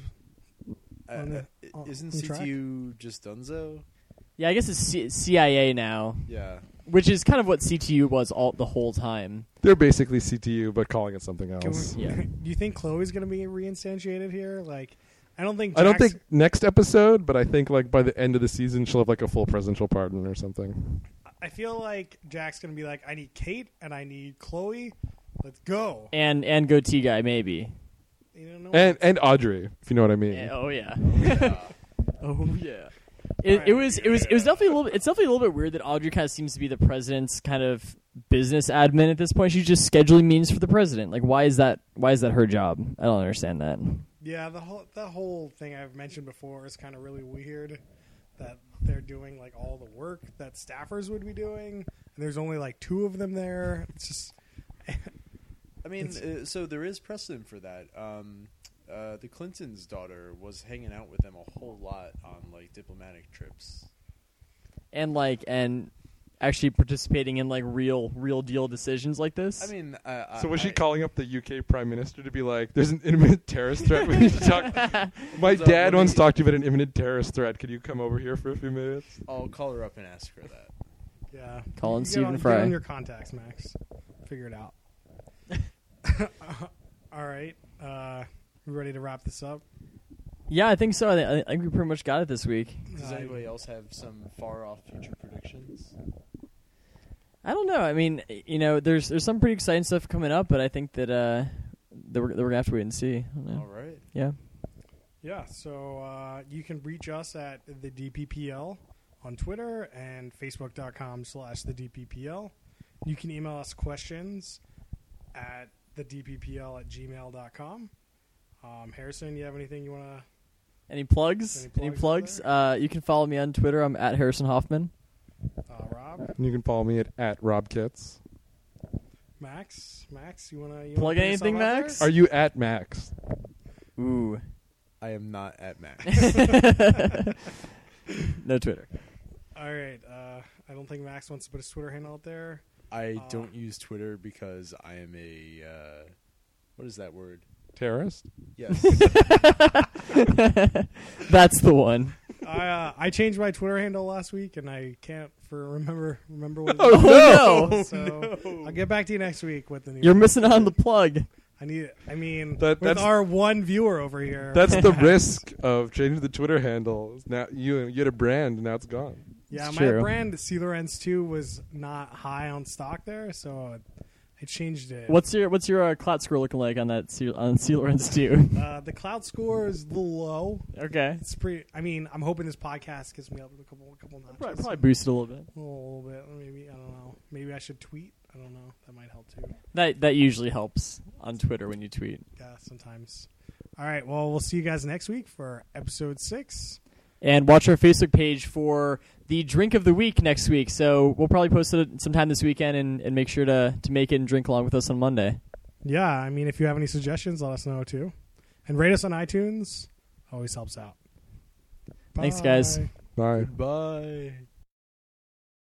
S4: Uh,
S1: on the-
S4: uh,
S1: on-
S4: isn't
S1: on track?
S4: C T U just Dunzo?
S3: Yeah, I guess it's C- CIA now,
S4: Yeah.
S3: which is kind of what C T U was all the whole time.
S2: They're basically C T U, but calling it something
S1: Can we-
S2: else.
S3: Yeah.
S1: Do you think Chloe's going to be reinstantiated here? Like, I don't think
S2: I don't
S1: Jack's-
S2: think next episode, but I think like by the end of the season, she'll have like a full presidential pardon or something.
S1: I feel like Jack's going to be like, I need Kate and I need Chloe. Let's go.
S3: And and goatee guy maybe.
S1: You don't know
S2: And and Audrey, if you know what I mean.
S3: Yeah, oh yeah.
S4: Yeah.
S3: Oh yeah. It, it was it was it was definitely a little bit, it's definitely a little bit weird that Audrey kind of seems to be the president's kind of business admin at this point. She's just scheduling meetings for the president. Like why is that why is that her job? I don't understand that.
S1: Yeah, the whole the whole thing I've mentioned before is kind of really weird. That they're doing like all the work that staffers would be doing, and there's only like two of them there. It's just
S4: I mean, uh, so there is precedent for that. Um, uh, the Clintons' daughter was hanging out with them a whole lot on like diplomatic trips.
S3: And like and actually participating in like real real deal decisions like this.
S4: I mean, uh,
S2: So was
S4: I,
S2: she calling up the U K Prime Minister to be like, "There's an imminent terrorist threat. We need to talk." My
S4: So
S2: dad
S4: let
S2: wants
S4: me-
S2: to talk to you about an imminent terrorist threat. Could you come over here for a few minutes?
S4: I'll call her up and ask her that.
S1: yeah.
S3: Colin
S1: You get
S3: Stephen
S1: on,
S3: Fry.
S1: Get on your contacts, Max. Figure it out. All right. Uh, we ready to wrap this up?
S3: Yeah, I think so. I, th- I think we pretty much got it this week.
S4: Does
S1: Uh,
S4: anybody else have some far off future predictions?
S3: I don't know. I mean, you know, there's there's some pretty exciting stuff coming up, but I think that uh that we're, that we're gonna have to wait and see. I don't know.
S4: All right.
S3: Yeah.
S1: Yeah, so uh, you can reach us at the D P P L on Twitter and Facebook.com slash the DPPL. You can email us questions at the D P P L at gmail dot com. Um, Harrison, you have anything you want to...
S3: Any plugs?
S1: Any
S3: Any
S1: plugs
S3: plugs? Uh, you can follow me on Twitter. I'm at Harrison Hoffman.
S1: Uh, Rob?
S2: You can follow me at, at Rob Kitts.
S1: Max? Max, you want to...
S3: Plug anything, Max?
S2: Are you at Max?
S3: Ooh.
S4: I am not at Max.
S3: No Twitter.
S1: All right. Uh, I don't think Max wants to put his Twitter handle out there.
S4: I
S1: Uh,
S4: don't use Twitter because I am a uh, what is that word?
S2: Terrorist?
S4: Yes.
S3: That's the one.
S1: I uh, I changed my Twitter handle last week, and I can't for remember remember what. It
S2: Oh,
S1: was.
S3: Oh, no.
S1: So I'll get back to you next week with the new.
S3: You're missing on the plug.
S1: I need. I mean,
S2: That-
S1: with
S2: that's-
S1: our one viewer over here.
S2: That's the risk of changing the Twitter handle. Now you you had a brand, and now it's gone.
S1: Yeah,
S3: It's
S1: my
S3: true.
S1: brand C. Lorenz two was not high on stock there, so I changed it.
S3: What's your What's your uh, clout score looking like on that C- on C. Lorenz two?
S1: Uh, the cloud score is a little low.
S3: Okay.
S1: It's pretty. I mean, I'm hoping this podcast gets me up a couple, a couple notches.
S3: Probably, probably boost it a little bit.
S1: A little bit, maybe. I don't know. Maybe I should tweet. I don't know. That might help too.
S3: That that usually helps on Twitter when you tweet.
S1: Yeah, sometimes. All right. Well, we'll see you guys next week for episode six.
S3: And watch our Facebook page for the drink of the week next week. So we'll probably post it sometime this weekend, and, and make sure to, to make it and drink along with us on Monday.
S1: Yeah, I mean, if you have any suggestions, let us know too. And rate us on iTunes. Always helps out.
S3: Thanks, guys.
S1: Bye.
S2: Bye.
S4: Goodbye.